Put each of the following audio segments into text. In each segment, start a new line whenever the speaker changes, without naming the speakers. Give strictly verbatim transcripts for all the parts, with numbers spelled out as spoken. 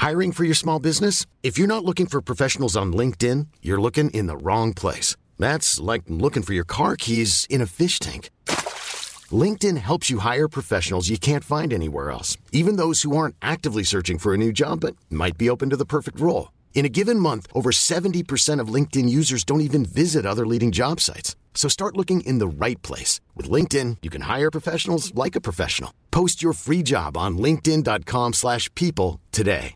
Hiring for your small business? If you're not looking for professionals on LinkedIn, you're looking in the wrong place. That's like looking for your car keys in a fish tank. LinkedIn helps you hire professionals you can't find anywhere else, even those who aren't actively searching for a new job but might be open to the perfect role. In a given month, over seventy percent of LinkedIn users don't even visit other leading job sites. So start looking in the right place. With LinkedIn, you can hire professionals like a professional. Post your free job on linkedin.com slash people today.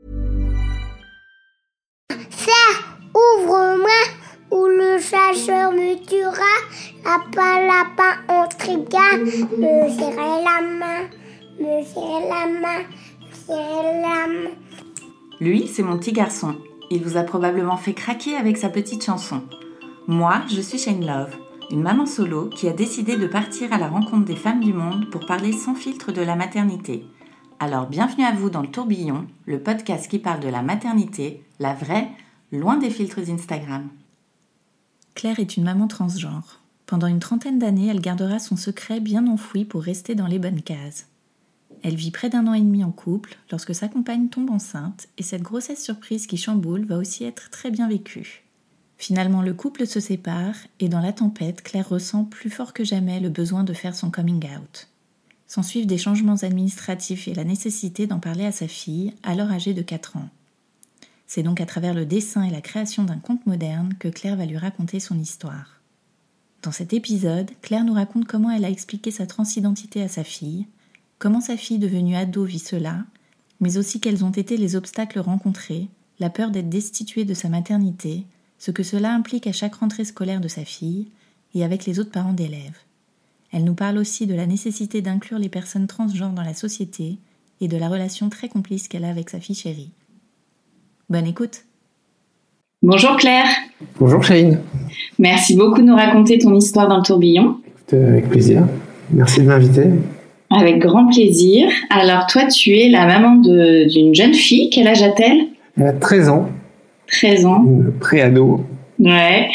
Serre, ouvre-moi, ou le chasseur me tuera. Lapin, lapin, on trigane. Me serrer la main, me serrer la main, me serrer la main.
Lui, c'est mon petit garçon. Il vous a probablement fait craquer avec sa petite chanson. Moi, je suis Shane Love, une maman solo qui a décidé de partir à la rencontre des femmes du monde pour parler sans filtre de la maternité. Alors bienvenue à vous dans le Tourbillon, le podcast qui parle de la maternité, la vraie, loin des filtres Instagram. Claire est une maman transgenre. Pendant une trentaine d'années, elle gardera son secret bien enfoui pour rester dans les bonnes cases. Elle vit près d'un an et demi en couple lorsque sa compagne tombe enceinte et cette grossesse surprise qui chamboule va aussi être très bien vécue. Finalement, le couple se sépare et dans la tempête, Claire ressent plus fort que jamais le besoin de faire son coming out. S'ensuivent des changements administratifs et la nécessité d'en parler à sa fille, alors âgée de quatre ans. C'est donc à travers le dessin et la création d'un conte moderne que Claire va lui raconter son histoire. Dans cet épisode, Claire nous raconte comment elle a expliqué sa transidentité à sa fille, comment sa fille devenue ado vit cela, mais aussi quels ont été les obstacles rencontrés, la peur d'être destituée de sa maternité, ce que cela implique à chaque rentrée scolaire de sa fille et avec les autres parents d'élèves. Elle nous parle aussi de la nécessité d'inclure les personnes transgenres dans la société et de la relation très complice qu'elle a avec sa fille chérie. Bonne écoute.
Bonjour Claire.
Bonjour Shane.
Merci beaucoup de nous raconter ton histoire dans le tourbillon.
Avec plaisir. Merci de m'inviter.
Avec grand plaisir. Alors toi, tu es la maman de, d'une jeune fille. Quel âge a-t-elle ?
Elle a treize ans.
treize ans.
Une pré-ado.
Ouais.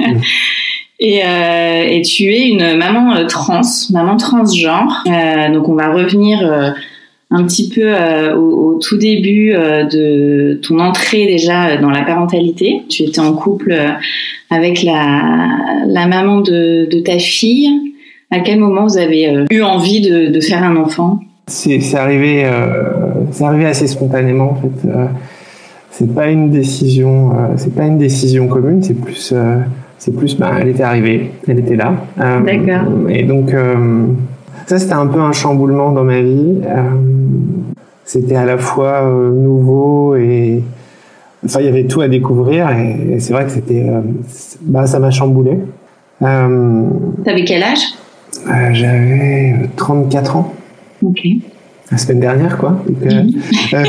et, euh, et tu es une maman euh, trans, maman transgenre. Euh, donc on va revenir euh, un petit peu euh, au, au tout début euh, de ton entrée déjà dans la parentalité. Tu étais en couple euh, avec la, la maman de, de ta fille. À quel moment vous avez euh, eu envie de, de faire un enfant ?
C'est, c'est arrivé, euh, c'est arrivé assez spontanément en fait. Euh, c'est pas une décision, euh, c'est pas une décision commune. C'est plus, euh, c'est plus, bah, elle était arrivée, elle était là. Euh,
D'accord.
Et donc euh, ça c'était un peu un chamboulement dans ma vie. Euh, c'était à la fois euh, nouveau et enfin il y avait tout à découvrir et, et c'est vrai que c'était, euh, bah ça m'a chamboulé. Euh,
T'avais quel âge ?
Euh, j'avais trente-quatre ans.
Ok.
La semaine dernière, quoi. Donc, euh, euh,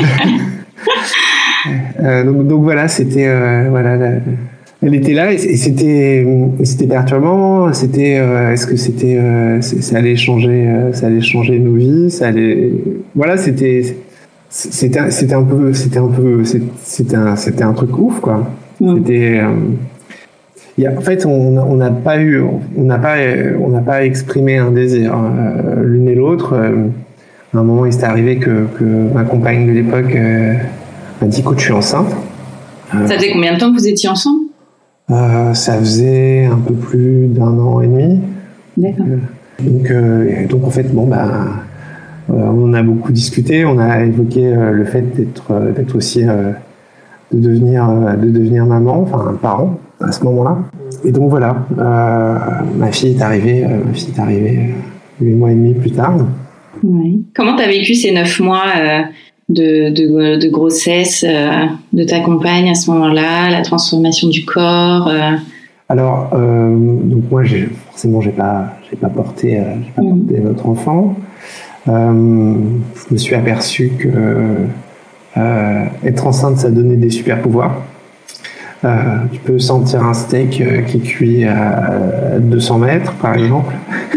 euh, donc, donc voilà, c'était euh, voilà, la, elle était là et c'était c'était perturbant. C'était euh, est-ce que c'était euh, ça allait changer, euh, ça allait changer nos vies, ça allait voilà, c'était c'était c'était un peu c'était un peu c'était un c'était un truc ouf, quoi. Mm. C'était euh, en fait, on n'a pas eu, on n'a pas, on n'a pas exprimé un désir euh, l'une et l'autre. Euh, à un moment, il s'est arrivé que, que ma compagne de l'époque euh, m'a dit "Écoute, je suis enceinte."
Euh, ça faisait combien de temps que vous étiez ensemble ?
euh, Ça faisait un peu plus d'un an et demi.
D'accord.
Euh, donc, euh, donc en fait, bon bah, euh, on a beaucoup discuté. On a évoqué euh, le fait d'être, euh, d'être aussi, euh, de devenir, euh, de devenir maman, enfin un parent. À ce moment-là. Et donc voilà, euh, ma fille est arrivée, euh, ma fille est arrivée huit mois et demi plus tard.
Oui. Comment t'as vécu ces neuf mois euh, de, de, de grossesse euh, de ta compagne à ce moment-là, la transformation du corps euh...
Alors, euh, donc moi, j'ai, forcément, j'ai pas, j'ai pas porté, euh, j'ai pas mmh. porté notre enfant. Euh, je me suis aperçu que euh, être enceinte, ça donnait des super pouvoirs. Euh, tu peux sentir un steak euh, qui cuit à deux cents mètres, par exemple.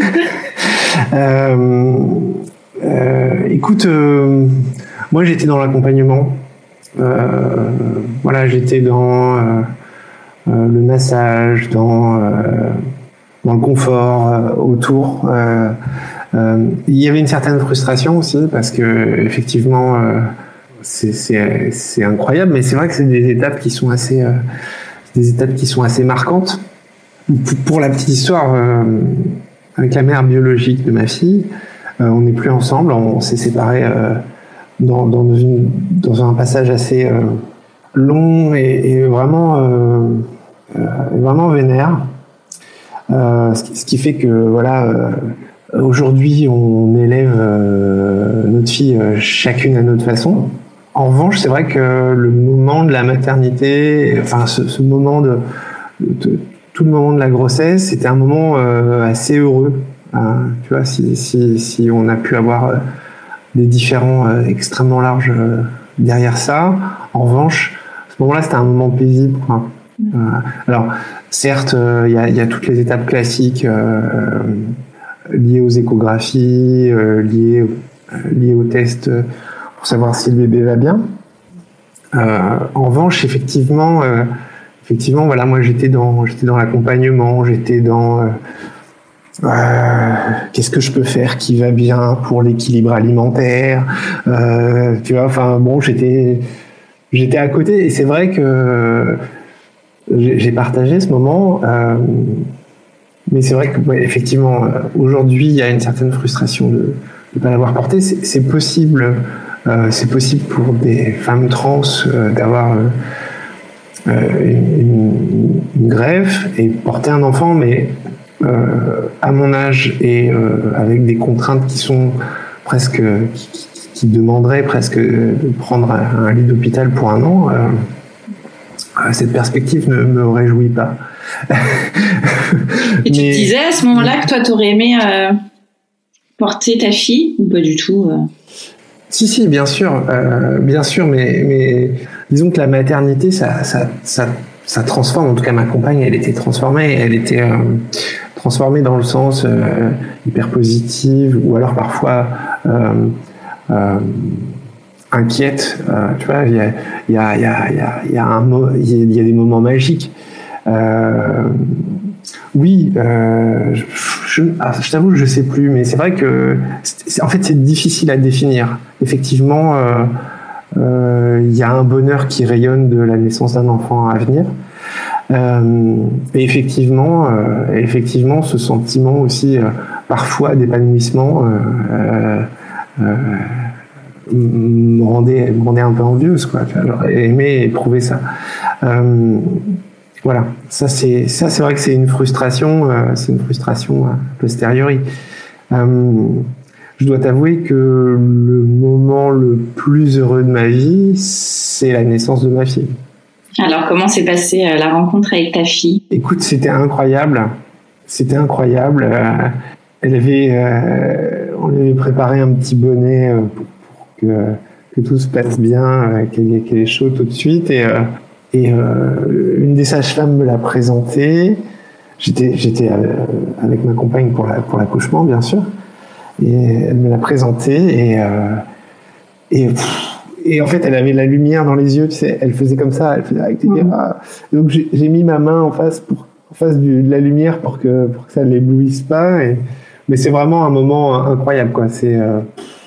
euh, euh, écoute, euh, moi j'étais dans l'accompagnement. Euh, voilà, j'étais dans euh, euh, le massage, dans, euh, dans le confort euh, autour. Euh, euh, il y avait une certaine frustration aussi parce que effectivement. Euh, c'est, c'est, c'est incroyable, mais c'est vrai que c'est des étapes qui sont assez, euh, des étapes qui sont assez marquantes. Pour la petite histoire, euh, avec la mère biologique de ma fille, euh, on n'est plus ensemble, on s'est séparés euh, dans, dans, une, dans un passage assez euh, long et, et vraiment, euh, euh, vraiment vénère. Euh, ce, qui, ce qui fait que voilà, euh, aujourd'hui on élève euh, notre fille euh, chacune à notre façon. En revanche, c'est vrai que le moment de la maternité, enfin ce, ce moment de, de tout le moment de la grossesse, c'était un moment euh, assez heureux. Hein, tu vois, si, si, si on a pu avoir euh, des différends euh, extrêmement larges euh, derrière ça. En revanche, à ce moment-là, c'était un moment paisible, quoi. Euh, alors, certes, il euh, y, a, y a toutes les étapes classiques euh, liées aux échographies, euh, liées, euh, liées aux tests pour savoir si le bébé va bien. Euh, en revanche, effectivement, euh, effectivement, voilà, moi j'étais dans, j'étais dans l'accompagnement, j'étais dans euh, euh, qu'est-ce que je peux faire qui va bien pour l'équilibre alimentaire, euh, tu vois, enfin bon, j'étais, j'étais à côté et c'est vrai que j'ai, j'ai partagé ce moment, euh, mais c'est vrai que ouais, effectivement, aujourd'hui, il y a une certaine frustration de ne pas l'avoir porté. C'est, c'est possible, euh, c'est possible pour des femmes trans euh, d'avoir euh, Euh, une, une greffe et porter un enfant, mais euh, à mon âge et euh, avec des contraintes qui sont presque, qui, qui, qui demanderaient presque de prendre un, un lit d'hôpital pour un an, euh, cette perspective ne me réjouit pas.
Et tu mais... te disais à ce moment-là que toi t'aurais aimé euh, porter ta fille ou pas du tout euh...
Si, si, bien sûr, euh, bien sûr, mais, mais disons que la maternité, ça, ça, ça, ça transforme. En tout cas, ma compagne, elle était transformée. Elle était euh, transformée dans le sens euh, hyper positive, ou alors parfois euh, euh, inquiète. Euh, tu vois, il y a, il y a, il y a, il y a, il y a un, il y a des moments magiques. Euh, oui, euh, je, je, je t'avoue que je sais plus, mais c'est vrai que c'est, en fait c'est difficile à définir. Effectivement, euh, euh, il y a un bonheur qui rayonne de la naissance d'un enfant à venir, euh, et effectivement, euh, effectivement, ce sentiment aussi euh, parfois d'épanouissement euh, euh, me rendait, me rendait un peu envieuse, quoi. J'aurais aimé éprouver ça. Euh, Voilà, ça c'est ça c'est vrai que c'est une frustration, euh, c'est une frustration a posteriori. Euh, je dois t'avouer que le moment le plus heureux de ma vie, c'est la naissance de ma fille.
Alors comment s'est passée euh, la rencontre avec ta fille ?
Écoute, c'était incroyable, c'était incroyable. Euh, elle avait, euh, on lui avait préparé un petit bonnet euh, pour, pour que que tout se passe bien, euh, qu'elle, qu'elle est chaude tout de suite et euh, Et euh, une des sages-femmes me l'a présenté. J'étais, j'étais euh, avec ma compagne pour, la, pour l'accouchement, bien sûr. Et elle me l'a présenté. Et, euh, et, pff, et en fait, elle avait la lumière dans les yeux. Tu sais, elle faisait comme ça. Elle faisait avec les mmh. Donc j'ai, j'ai mis ma main en face, pour, en face du, de la lumière pour que, pour que ça ne l'éblouisse pas. Et, mais c'est vraiment un moment incroyable, quoi. C'est... Euh,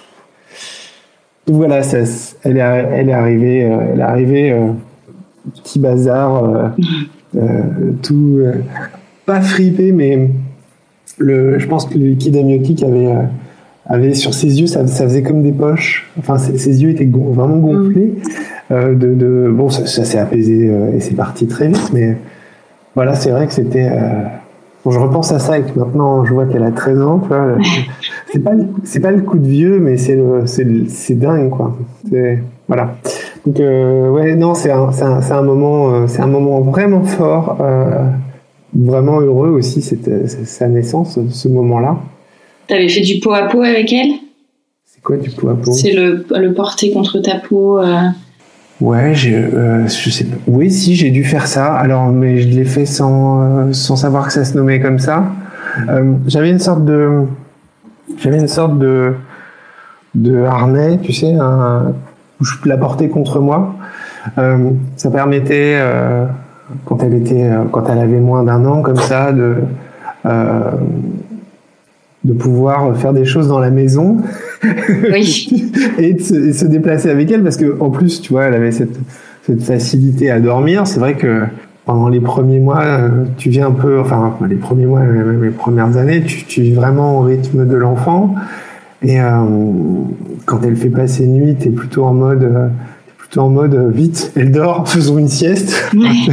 donc voilà, ça, elle, est, elle est arrivée... Euh, elle est arrivée euh, petit bazar, euh, euh, tout euh, pas fripé, mais le, je pense que le liquide amniotique avait, euh, avait sur ses yeux, ça, ça faisait comme des poches. Enfin, ses, ses yeux étaient gon, vraiment gonflés. Euh, de, de, bon, ça, ça s'est apaisé euh, et c'est parti très vite, mais voilà, c'est vrai que c'était. Euh, bon, je repense à ça et que maintenant je vois qu'elle a treize ans. Tu vois, c'est pas, c'est pas le coup de vieux, mais c'est le, c'est, le, c'est dingue, quoi. C'est, voilà. Donc euh, ouais, non, c'est un, c'est un, c'est un moment, euh, c'est un moment vraiment fort, euh, vraiment heureux aussi, cette, cette, sa naissance, ce moment-là.
T'avais fait du pot à pot avec elle ?
C'est quoi du pot à pot ?
C'est le, le porter contre ta peau. Euh...
Ouais, j'ai, euh, je sais pas. Oui, si, j'ai dû faire ça. Alors, mais je l'ai fait sans, euh, sans savoir que ça se nommait comme ça. Euh, j'avais une sorte de, j'avais une sorte de, de harnais, tu sais, un où je la portais contre moi. Euh, ça permettait, euh, quand elle était, euh, quand elle avait moins d'un an, comme ça, de, euh, de pouvoir faire des choses dans la maison
oui.
et, de se, et se déplacer avec elle, parce que en plus, tu vois, elle avait cette, cette facilité à dormir. C'est vrai que pendant les premiers mois, tu viens un peu, enfin les premiers mois, même les premières années, tu, tu vis vraiment au rythme de l'enfant. Et euh, quand elle fait pas ses nuits, t'es plutôt en mode, euh, plutôt en mode euh, vite, elle dort, faisons une sieste.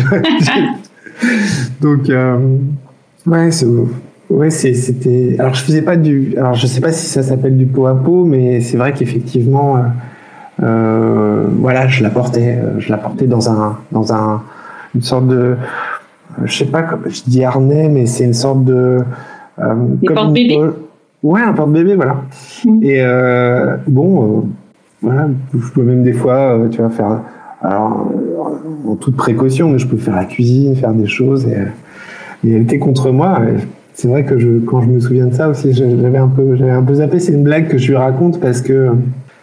Donc euh, ouais, c'est, ouais, c'est, c'était. Alors je faisais pas du, alors je sais pas si ça s'appelle du pot à pot, mais c'est vrai qu'effectivement, euh, euh, voilà, je la portais, je la portais dans un, dans un, une sorte de, je sais pas, comme je dis harnais, mais c'est une sorte de,
euh, des porte-bébés.
Ouais, un porte-bébé, voilà. Mmh. Et euh, bon, euh, voilà, je peux même des fois, euh, tu vois, faire, alors, euh, en toute précaution, mais je peux faire la cuisine, faire des choses. Et, et elle était contre moi. Et c'est vrai que je, quand je me souviens de ça aussi, j'avais un peu, j'avais un peu zappé. C'est une blague que je lui raconte parce que euh,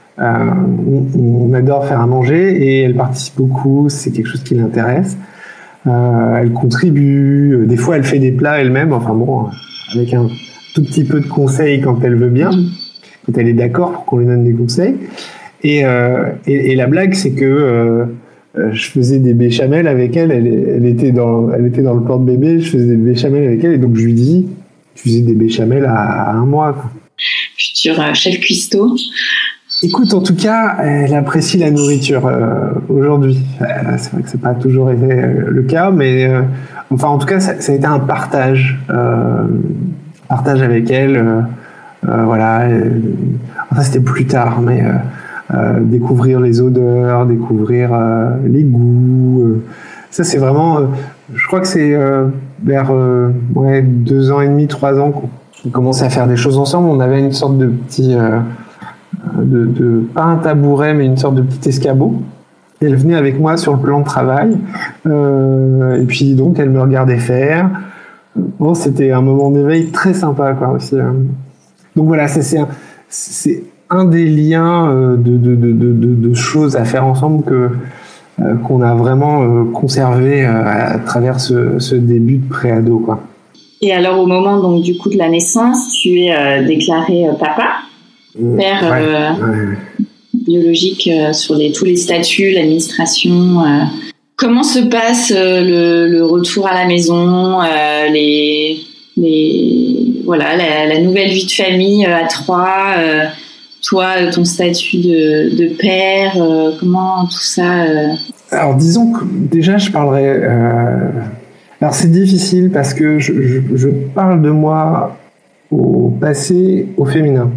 on, on adore faire à manger et elle participe beaucoup. C'est quelque chose qui l'intéresse. Euh, elle contribue. Des fois, elle fait des plats elle-même. Enfin bon, avec un tout petit peu de conseils quand elle veut bien, quand elle est d'accord pour qu'on lui donne des conseils. Et, euh, et, et la blague, c'est que euh, je faisais des béchamels avec elle. Elle, elle, était dans, elle était dans le porte-bébé. Je faisais des béchamels avec elle. Et donc, je lui dis, tu faisais des béchamels à, à un mois, quoi.
Futur euh, chef cuistot.
Écoute, en tout cas, elle apprécie la nourriture euh, aujourd'hui. Euh, c'est vrai que c'est pas toujours été euh, le cas, mais euh, enfin, en tout cas, ça, ça a été un partage. Euh, partage avec elle, euh, euh, voilà. Euh, enfin, c'était plus tard, mais euh, euh, découvrir les odeurs, découvrir euh, les goûts. Euh, ça, c'est vraiment. Euh, je crois que c'est euh, vers euh, ouais, deux ans et demi, trois ans qu'on commençait à faire des choses ensemble. On avait une sorte de petit, euh, de, de pas un tabouret, mais une sorte de petit escabeau. Et elle venait avec moi sur le plan de travail. Euh, et puis donc, elle me regardait faire. Bon, c'était un moment d'éveil très sympa, quoi, aussi. Donc voilà, c'est, c'est, un, c'est un des liens de, de, de, de, de choses à faire ensemble que, euh, qu'on a vraiment conservé à travers ce, ce début de pré-ado, quoi.
Et alors, au moment, donc, du coup, de la naissance, tu es euh, déclaré euh, papa, père
ouais,
euh,
ouais.
biologique euh, sur les, tous les statuts, l'administration. Euh. Comment se passe euh, le, le retour à la maison, euh, les, les, voilà, la, la nouvelle vie de famille euh, à trois, euh, toi, ton statut de, de père, euh, comment tout ça euh...
Alors, disons que déjà, je parlerai... Euh... Alors, c'est difficile parce que je, je, je parle de moi au passé, au féminin.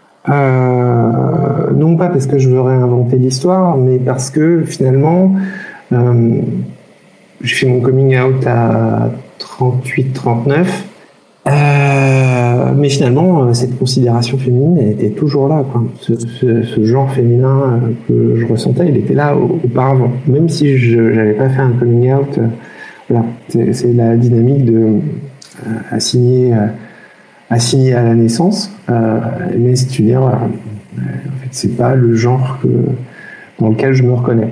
Euh, non pas parce que je veux réinventer l'histoire, mais parce que, finalement... Euh, j'ai fait mon coming out à trente-huit trente-neuf, euh, mais finalement cette considération féminine elle était toujours là, quoi. Ce, ce, ce genre féminin que je ressentais il était là auparavant, même si je n'avais pas fait un coming out. Euh, voilà, c'est, c'est la dynamique de euh, assigner, euh, assigner à la naissance, euh, mais c'est une erreur. En fait, c'est pas le genre que, dans lequel je me reconnais.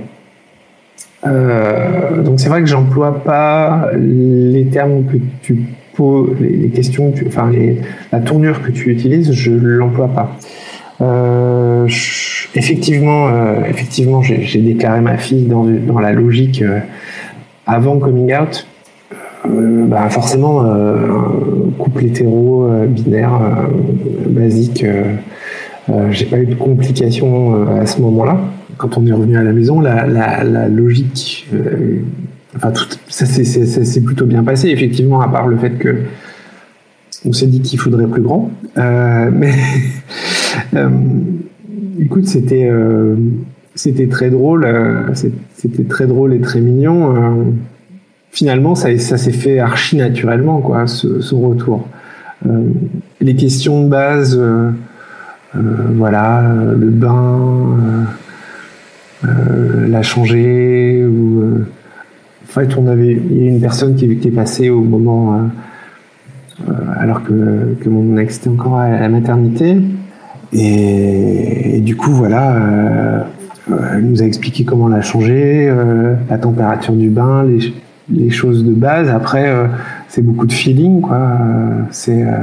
Euh, donc c'est vrai que j'emploie pas les termes que tu poses, les, les questions, que tu, enfin les, la tournure que tu utilises, je l'emploie pas. Euh, je, effectivement, euh, effectivement, j'ai, j'ai déclaré ma fille dans, dans la logique euh, avant coming out. Euh, bah forcément, euh, un couple hétéro euh, binaire euh, basique. Euh, euh, j'ai pas eu de complications euh, à ce moment-là. Quand on est revenu à la maison, la, la, la logique, euh, enfin tout, ça, c'est, c'est, ça s'est plutôt bien passé, effectivement, à part le fait que on s'est dit qu'il faudrait plus grand. Euh, mais euh, écoute, c'était euh, c'était très drôle, euh, c'était très drôle et très mignon. Euh, finalement, ça, ça s'est fait archi naturellement, quoi, ce, ce retour. Euh, les questions de base, euh, euh, voilà, le bain. Euh, Euh, l'a changé ou euh, en fait on avait il y a une personne qui, qui est passée au moment euh, euh, alors que, que mon ex était encore à la maternité et, et du coup voilà euh, elle nous a expliqué comment l'a changé, euh, la température du bain, les, les choses de base. Après euh, c'est beaucoup de feeling, quoi. C'est euh,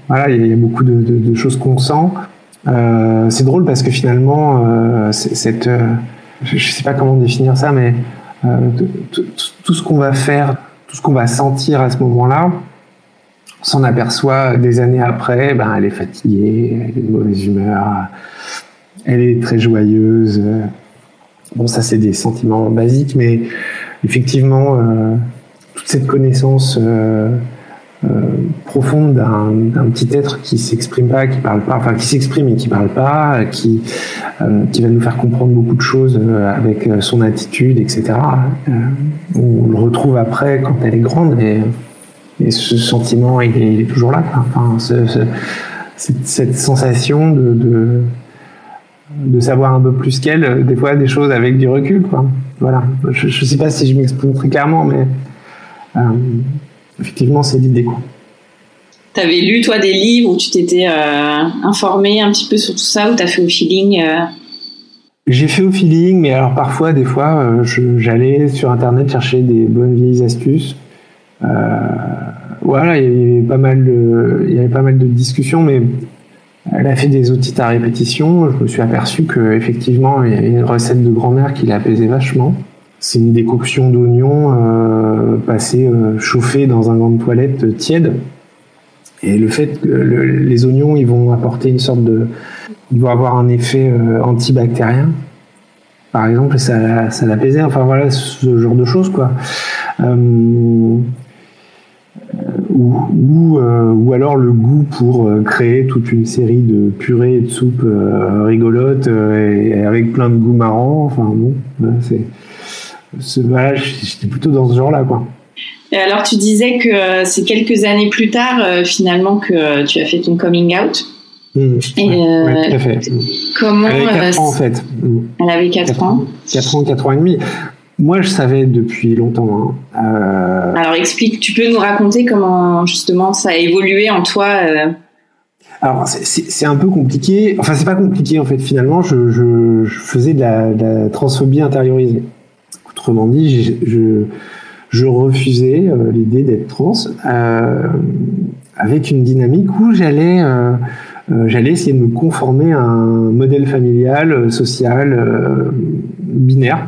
voilà, il y, y a beaucoup de, de, de choses qu'on sent. Euh, c'est drôle parce que finalement, euh, cette, euh, je, je sais pas comment définir ça, mais euh, tout, tout ce qu'on va faire, tout ce qu'on va sentir à ce moment-là, on s'en aperçoit des années après. Ben, elle est fatiguée, elle est de mauvaise humeur, elle est très joyeuse. Bon, ça c'est des sentiments basiques, mais effectivement, euh, toute cette connaissance euh, euh, profonde d'un, d'un petit être qui s'exprime pas, qui parle pas, enfin qui s'exprime et qui parle pas, qui euh, qui va nous faire comprendre beaucoup de choses euh, avec son attitude, et cetera. Euh, on le retrouve après quand elle est grande, et, et ce sentiment il est, il est toujours là. Enfin, ce, ce, cette, cette sensation de, de de savoir un peu plus qu'elle, des fois des choses avec du recul, quoi. Voilà. Je, je sais pas si je m'exprime très clairement, mais euh, effectivement, c'est l'idée, quoi.
T'avais lu, toi, des livres où tu t'étais euh, informé un petit peu sur tout ça, ou t'as fait au feeling euh...
J'ai fait au feeling, mais alors parfois, des fois, euh, je, j'allais sur Internet chercher des bonnes vieilles astuces. Euh, voilà, il y avait pas mal de, il y avait pas mal de discussions, mais elle a fait des otites à répétition. Je me suis aperçu que effectivement, il y avait une recette de grand-mère qui l'apaisait vachement. C'est une décoction d'oignons euh, passée, euh, chauffée dans un gant de toilette tiède. Et le fait que le, les oignons, ils vont apporter une sorte de, ils vont avoir un effet euh, antibactérien, par exemple, et ça, ça l'apaisait. Enfin voilà, ce genre de choses, quoi. Euh, Ou, ou, euh, ou alors le goût pour euh, créer toute une série de purées et de soupes euh, rigolotes euh, et, et avec plein de goûts marrants. Enfin bon, voilà, c'est, c'est, voilà, j'étais plutôt dans ce genre-là, quoi.
Et alors tu disais que euh, c'est quelques années plus tard euh, finalement que euh, tu as fait ton coming out.
Mmh,
et
ouais,
euh,
ouais, tout à fait.
Comment
Elle avait quatre
euh,
ans en fait. Mmh.
Elle avait quatre ans.
quatre ans, quatre ans et demi. Moi, je savais depuis longtemps. Hein. Euh...
Alors, explique, tu peux nous raconter comment, justement, ça a évolué en toi euh...
Alors, c'est, c'est, c'est un peu compliqué. Enfin, c'est pas compliqué, en fait. Finalement, je, je, je faisais de la, de la transphobie intériorisée. Autrement dit, je, je, je refusais euh, l'idée d'être trans euh, avec une dynamique où j'allais, euh, euh, j'allais essayer de me conformer à un modèle familial, social, euh, binaire.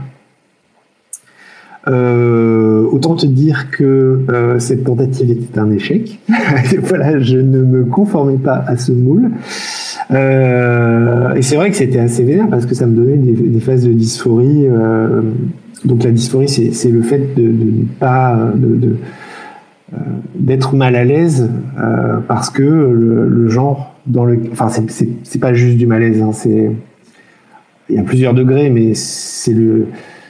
Euh, autant te dire que euh, cette tentative était un échec. Voilà, je ne me conformais pas à ce moule. Euh, et c'est vrai que c'était assez vénère parce que ça me donnait des, des phases de dysphorie. Euh, donc la dysphorie, c'est, c'est le fait de ne pas de, de, euh, d'être mal à l'aise euh, parce que le, le genre dans le, enfin c'est, c'est, c'est pas juste du malaise. Hein, c'est, il y a plusieurs degrés, mais c'est le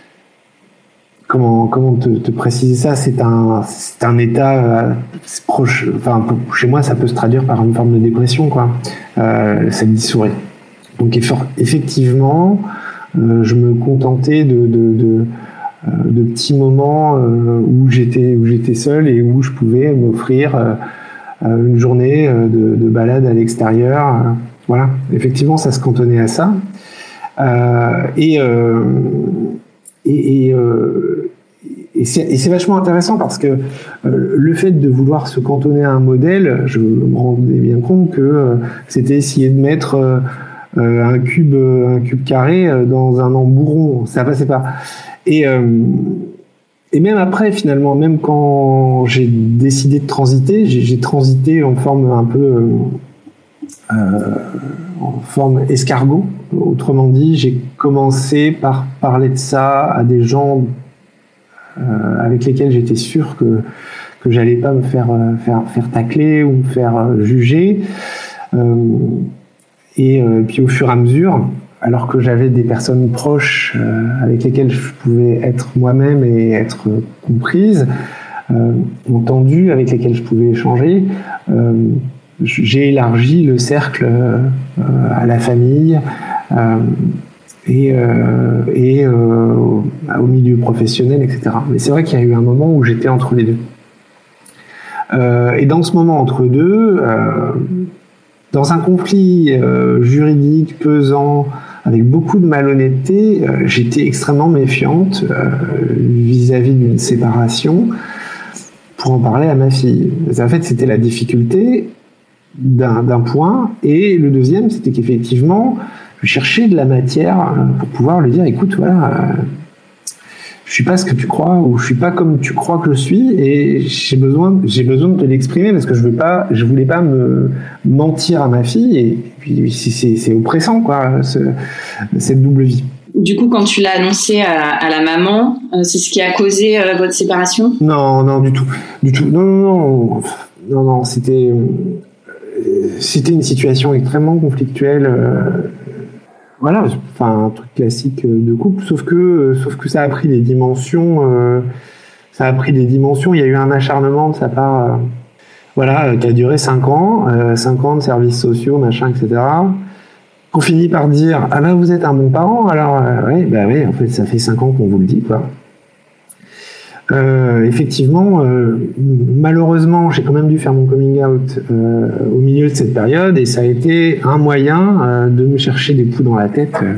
Comment, comment te, te préciser ça? C'est un, c'est un état euh, c'est proche. Enfin, chez moi, ça peut se traduire par une forme de dépression, quoi. Euh, cette dysphorie. Donc, effectivement, euh, je me contentais de, de, de, euh, de petits moments euh, où j'étais, où j'étais seul et où je pouvais m'offrir euh, une journée de, de balade à l'extérieur. Euh, voilà. Effectivement, ça se cantonnait à ça. Euh, et euh, Et, et, euh, et, c'est, et c'est vachement intéressant parce que euh, le fait de vouloir se cantonner à un modèle, je me rendais bien compte que euh, c'était essayer de mettre euh, un cube, un cube carré dans un embout rond. Ça passait pas. Et, euh, et même après, finalement, même quand j'ai décidé de transiter, j'ai, j'ai transité en forme un peu euh, euh, en forme escargot. Autrement dit, j'ai commencé par parler de ça à des gens euh, avec lesquels j'étais sûr que que j'allais pas me faire euh, faire faire tacler ou me faire euh, juger. Euh, et euh, puis au fur et à mesure, alors que j'avais des personnes proches euh, avec lesquelles je pouvais être moi-même et être euh, comprise, euh, entendues, avec lesquelles je pouvais échanger. Euh, j'ai élargi le cercle euh, à la famille euh, et, euh, et euh, au milieu professionnel, et cetera. Mais c'est vrai qu'il y a eu un moment où j'étais entre les deux. Euh, et dans ce moment entre deux, euh, dans un conflit euh, juridique pesant, avec beaucoup de malhonnêteté, euh, j'étais extrêmement méfiante euh, vis-à-vis d'une séparation pour en parler à ma fille. En fait, c'était la difficulté d'un, d'un point. Et le deuxième, c'était qu'effectivement, je cherchais de la matière pour pouvoir lui dire, écoute, voilà, euh, je suis pas ce que tu crois, ou je suis pas comme tu crois que je suis, et j'ai besoin, j'ai besoin de te l'exprimer parce que je veux pas, je voulais pas me mentir à ma fille, et puis c'est, c'est oppressant, quoi, ce, cette double vie.
Du coup, quand tu l'as annoncé à, à la maman, euh, c'est ce qui a causé euh, votre séparation ?
Non, non, du tout, du tout. Non, non, non, non, non. C'était, euh, c'était une situation extrêmement conflictuelle. Euh, voilà, enfin un truc classique de couple, sauf que, euh, sauf que ça a pris des dimensions. Euh, ça a pris des dimensions. Il y a eu un acharnement de sa part, euh, voilà, qui a duré cinq ans, euh, cinq ans de services sociaux, machin, et cetera. On finit par dire ah ben vous êtes un bon parent, alors euh, oui bah oui en fait ça fait cinq ans qu'on vous le dit, quoi. Euh, effectivement, euh, malheureusement j'ai quand même dû faire mon coming out euh, au milieu de cette période, et ça a été un moyen euh, de me chercher des poux dans la tête euh,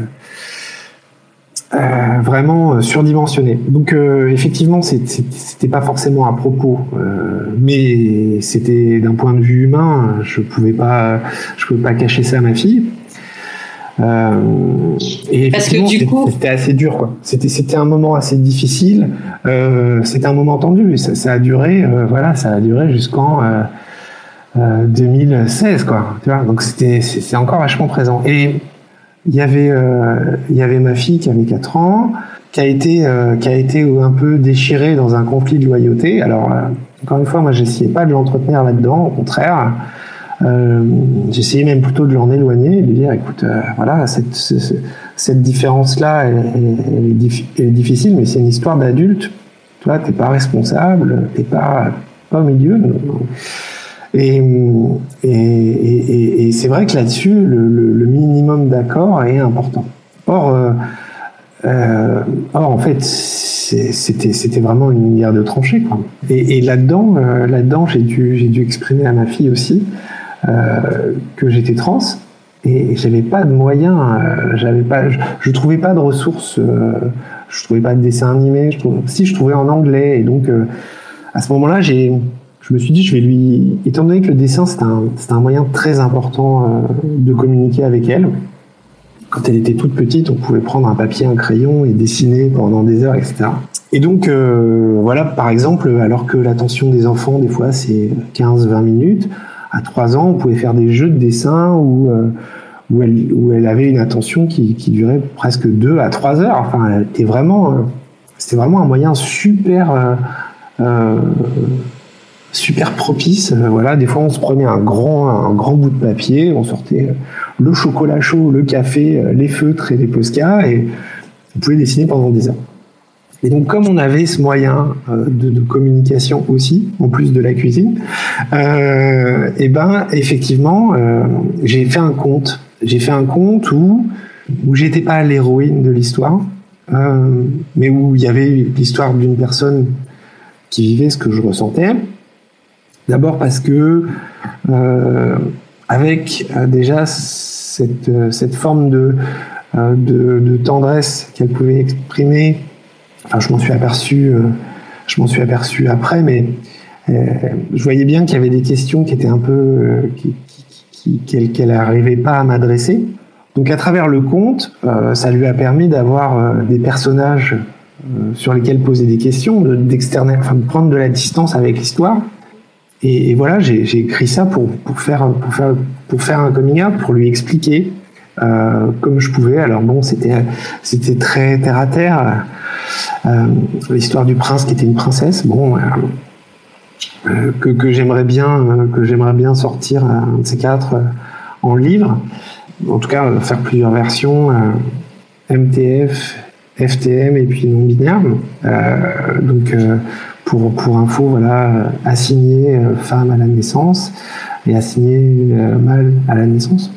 euh, vraiment surdimensionné. Donc euh, effectivement c'est, c'est, c'était pas forcément à propos, euh, mais c'était d'un point de vue humain, je pouvais pas je pouvais pas cacher ça à ma fille. Euh, et
Parce que du coup,
c'était assez dur, quoi. C'était c'était un moment assez difficile. Euh, c'était un moment tendu. Et ça, ça a duré, euh, voilà, ça a duré jusqu'en euh, euh, deux mille seize, quoi. Tu vois. Donc c'était c'est, c'est encore vachement présent. Et il y avait euh, il y avait ma fille qui avait quatre ans, qui a été euh, qui a été un peu déchirée dans un conflit de loyauté. Alors euh, encore une fois, moi j'essayais pas de l'entretenir là-dedans, au contraire. Euh, j'essayais même plutôt de l'en éloigner et de lui dire écoute euh, voilà cette, ce, cette différence là elle, elle, elle, est dif- elle est difficile, mais c'est une histoire d'adulte, toi t'es pas responsable, t'es pas, pas au milieu, et, et, et, et, et c'est vrai que là-dessus le, le, le minimum d'accord est important. Or euh, euh, or en fait c'est, c'était, c'était vraiment une guerre de tranchées, quoi. Et, et là-dedans euh, là-dedans j'ai dû, j'ai dû exprimer à ma fille aussi Euh, que j'étais trans, et j'avais pas de moyens, euh, j'avais pas, je, je trouvais pas de ressources, euh, je trouvais pas de dessins animés, je trouvais, si je trouvais en anglais, et donc euh, à ce moment-là, j'ai, je me suis dit, je vais lui, étant donné que le dessin c'est un, c'est un moyen très important euh, de communiquer avec elle. Quand elle était toute petite, on pouvait prendre un papier, un crayon et dessiner pendant des heures, et cetera. Et donc, euh, voilà, par exemple, alors que l'attention des enfants, des fois, c'est quinze à vingt minutes, à trois ans, on pouvait faire des jeux de dessin où, euh, où, elle, où elle avait une attention qui, qui durait presque deux à trois heures. Enfin, elle était vraiment, euh, c'était vraiment un moyen super, euh, euh, super propice. Euh, voilà, des fois, on se prenait un grand, un grand bout de papier, on sortait le chocolat chaud, le café, les feutres et les Posca, et on pouvait dessiner pendant des heures. Et donc, comme on avait ce moyen euh, de, de communication aussi, en plus de la cuisine, euh, et ben, effectivement, euh, j'ai fait un conte. J'ai fait un conte où, où j'étais pas l'héroïne de l'histoire, euh, mais où il y avait l'histoire d'une personne qui vivait ce que je ressentais. D'abord parce que, euh, avec euh, déjà cette, euh, cette forme de, euh, de, de tendresse qu'elle pouvait exprimer. Enfin, je m'en suis aperçu, euh, je m'en suis aperçu après, mais euh, je voyais bien qu'il y avait des questions qui étaient un peu, euh, qui, qui, qui, qu'elle, qu'elle n'arrivait pas à m'adresser. Donc, à travers le conte, euh, ça lui a permis d'avoir euh, des personnages euh, sur lesquels poser des questions, de, d'externer, enfin, de prendre de la distance avec l'histoire. Et, et voilà, j'ai, j'ai écrit ça pour, pour faire, pour faire, pour faire un coming out, pour lui expliquer. Euh, comme je pouvais. Alors bon, c'était c'était très terre à terre. Euh, l'histoire du prince qui était une princesse. Bon, euh, euh, que que j'aimerais bien euh, que j'aimerais bien sortir euh, un de ces quatre euh, en livre. En tout cas, euh, faire plusieurs versions. Euh, M T F, F T M et puis non binaire. Euh, donc euh, pour pour info, voilà, assigné euh, femme à la naissance et assigné euh, mâle à la naissance.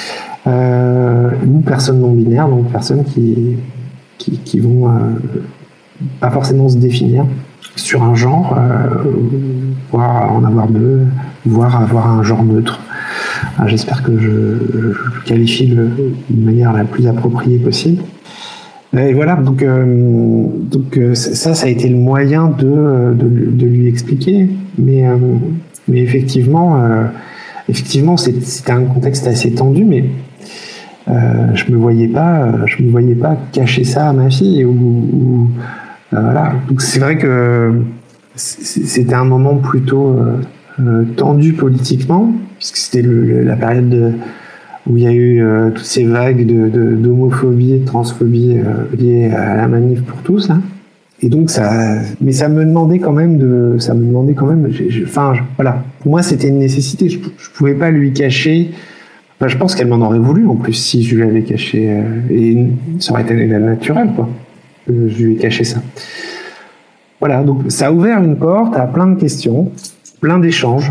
Euh, ou personnes non binaires, donc personnes qui, qui, qui vont euh, pas forcément se définir sur un genre, euh, voire en avoir deux, voire avoir un genre neutre. Alors, j'espère que je, je qualifie le, de manière la plus appropriée possible. Et voilà, donc, euh, donc ça, ça a été le moyen de, de, de lui expliquer, mais, euh, mais effectivement, euh, effectivement, c'était un contexte assez tendu, mais euh, je me voyais pas, je me voyais pas cacher ça à ma fille. Ou, ou euh, voilà. Donc c'est vrai que c'était un moment plutôt euh, euh, tendu politiquement, puisque c'était le, le, la période de, où il y a eu euh, toutes ces vagues de, de, d'homophobie et de transphobie euh, liées à la manif pour tous. Hein. Et donc ça, mais ça me demandait quand même de, ça me demandait quand même. Enfin, voilà. Pour moi, c'était une nécessité. Je, je pouvais pas lui cacher. Enfin, je pense qu'elle m'en aurait voulu en plus si je lui avais caché. Euh, et ça aurait été naturel, quoi. Euh, je lui ai caché ça. Voilà. Donc ça a ouvert une porte à plein de questions, plein d'échanges,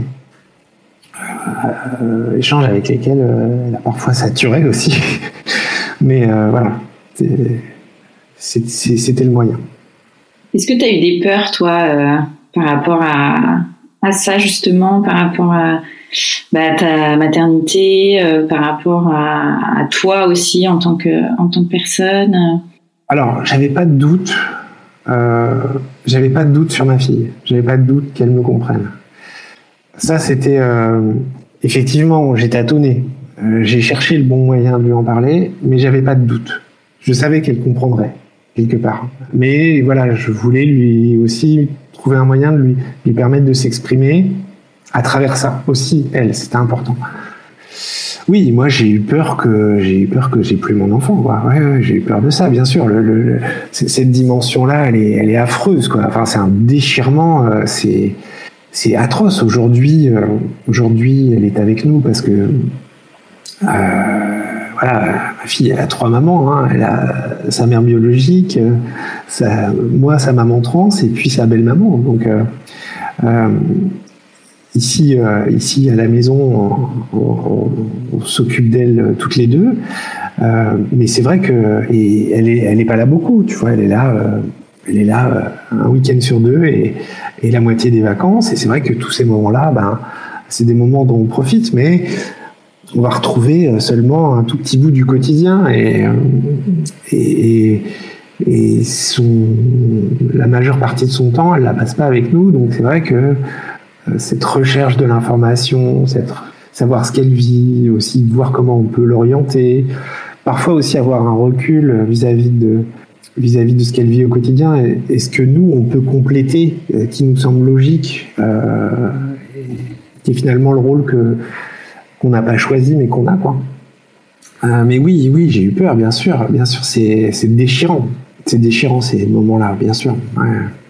euh, échanges avec lesquels euh, elle a parfois saturé aussi. Mais euh, voilà, c'est, c'est, c'était le moyen.
Est-ce que tu as eu des peurs, toi, euh, par rapport à, à ça, justement, par rapport à bah, ta maternité, euh, par rapport à, à toi aussi en tant que, en tant que personne?
Alors, j'avais pas de doute. Euh, j'avais pas de doute sur ma fille. J'avais pas de doute qu'elle me comprenne. Ça, c'était... Euh, effectivement, j'ai tâtonné. Euh, j'ai cherché le bon moyen de lui en parler, mais j'avais pas de doute. Je savais qu'elle comprendrait. Quelque part. Mais voilà, je voulais lui aussi trouver un moyen de lui, lui permettre de s'exprimer à travers ça aussi, elle, c'était important. Oui, moi j'ai eu peur que j'ai eu peur que j'ai plus mon enfant, quoi. Ouais, ouais, j'ai eu peur de ça, bien sûr. Le, le, le, cette dimension-là, elle est, elle est affreuse, quoi. Enfin, c'est un déchirement, euh, c'est, c'est atroce. Aujourd'hui, euh, aujourd'hui, elle est avec nous parce que. Euh, Voilà, ma fille, elle a trois mamans. Hein. Elle a sa mère biologique, sa, moi, sa maman trans, et puis sa belle-maman. Donc, euh, euh, ici, euh, ici, à la maison, on, on, on s'occupe d'elle toutes les deux. Euh, mais c'est vrai que et elle est, elle est pas là beaucoup. Tu vois, elle est là, euh, elle est là euh, un week-end sur deux et, et la moitié des vacances. Et c'est vrai que tous ces moments-là, ben, c'est des moments dont on profite, mais on va retrouver seulement un tout petit bout du quotidien et, et, et son, la majeure partie de son temps, elle la passe pas avec nous. Donc c'est vrai que cette recherche de l'information, cette, savoir ce qu'elle vit, aussi voir comment on peut l'orienter, parfois aussi avoir un recul vis-à-vis de, vis-à-vis de ce qu'elle vit au quotidien et, et ce que nous, on peut compléter, qui nous semble logique, euh, qui est finalement le rôle que qu'on n'a pas choisi mais qu'on a, quoi. Euh, mais oui, oui, j'ai eu peur, bien sûr, bien sûr, c'est, c'est déchirant, c'est déchirant ces moments-là, bien sûr. Ouais.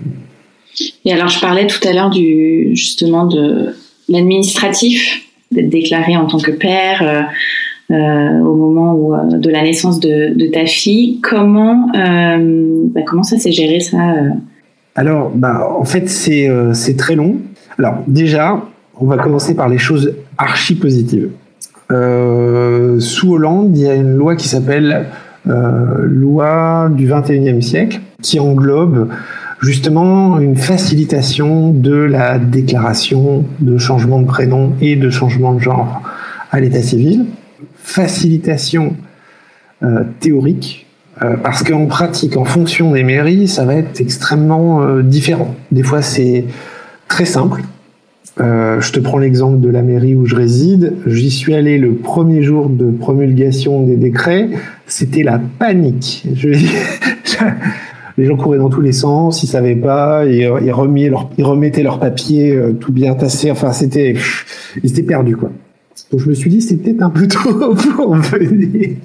Et alors, je parlais tout à l'heure du justement de l'administratif, d'être déclaré en tant que père euh, euh, au moment où, euh, de la naissance de, de ta fille. Comment, euh, bah, comment ça s'est géré ça euh
Alors, bah, en fait, c'est euh, c'est très long. Alors, déjà. On va commencer par les choses archi positives. Euh, sous Hollande, il y a une loi qui s'appelle euh, loi du vingt et unième siècle, qui englobe justement une facilitation de la déclaration de changement de prénom et de changement de genre à l'état civil. Facilitation euh, théorique, euh, parce qu'en pratique, en fonction des mairies, ça va être extrêmement euh, différent. Des fois, c'est très simple. Euh, je te prends l'exemple de la mairie où je réside. J'y suis allé le premier jour de promulgation des décrets. C'était la panique. Je... Les gens couraient dans tous les sens, ils savaient pas, ils, ils, remettaient, leur, ils remettaient leurs papiers euh, tout bien tassés. Enfin, c'était, pff, ils étaient perdus, quoi. Donc je me suis dit, c'est peut-être un peu tôt pour venir.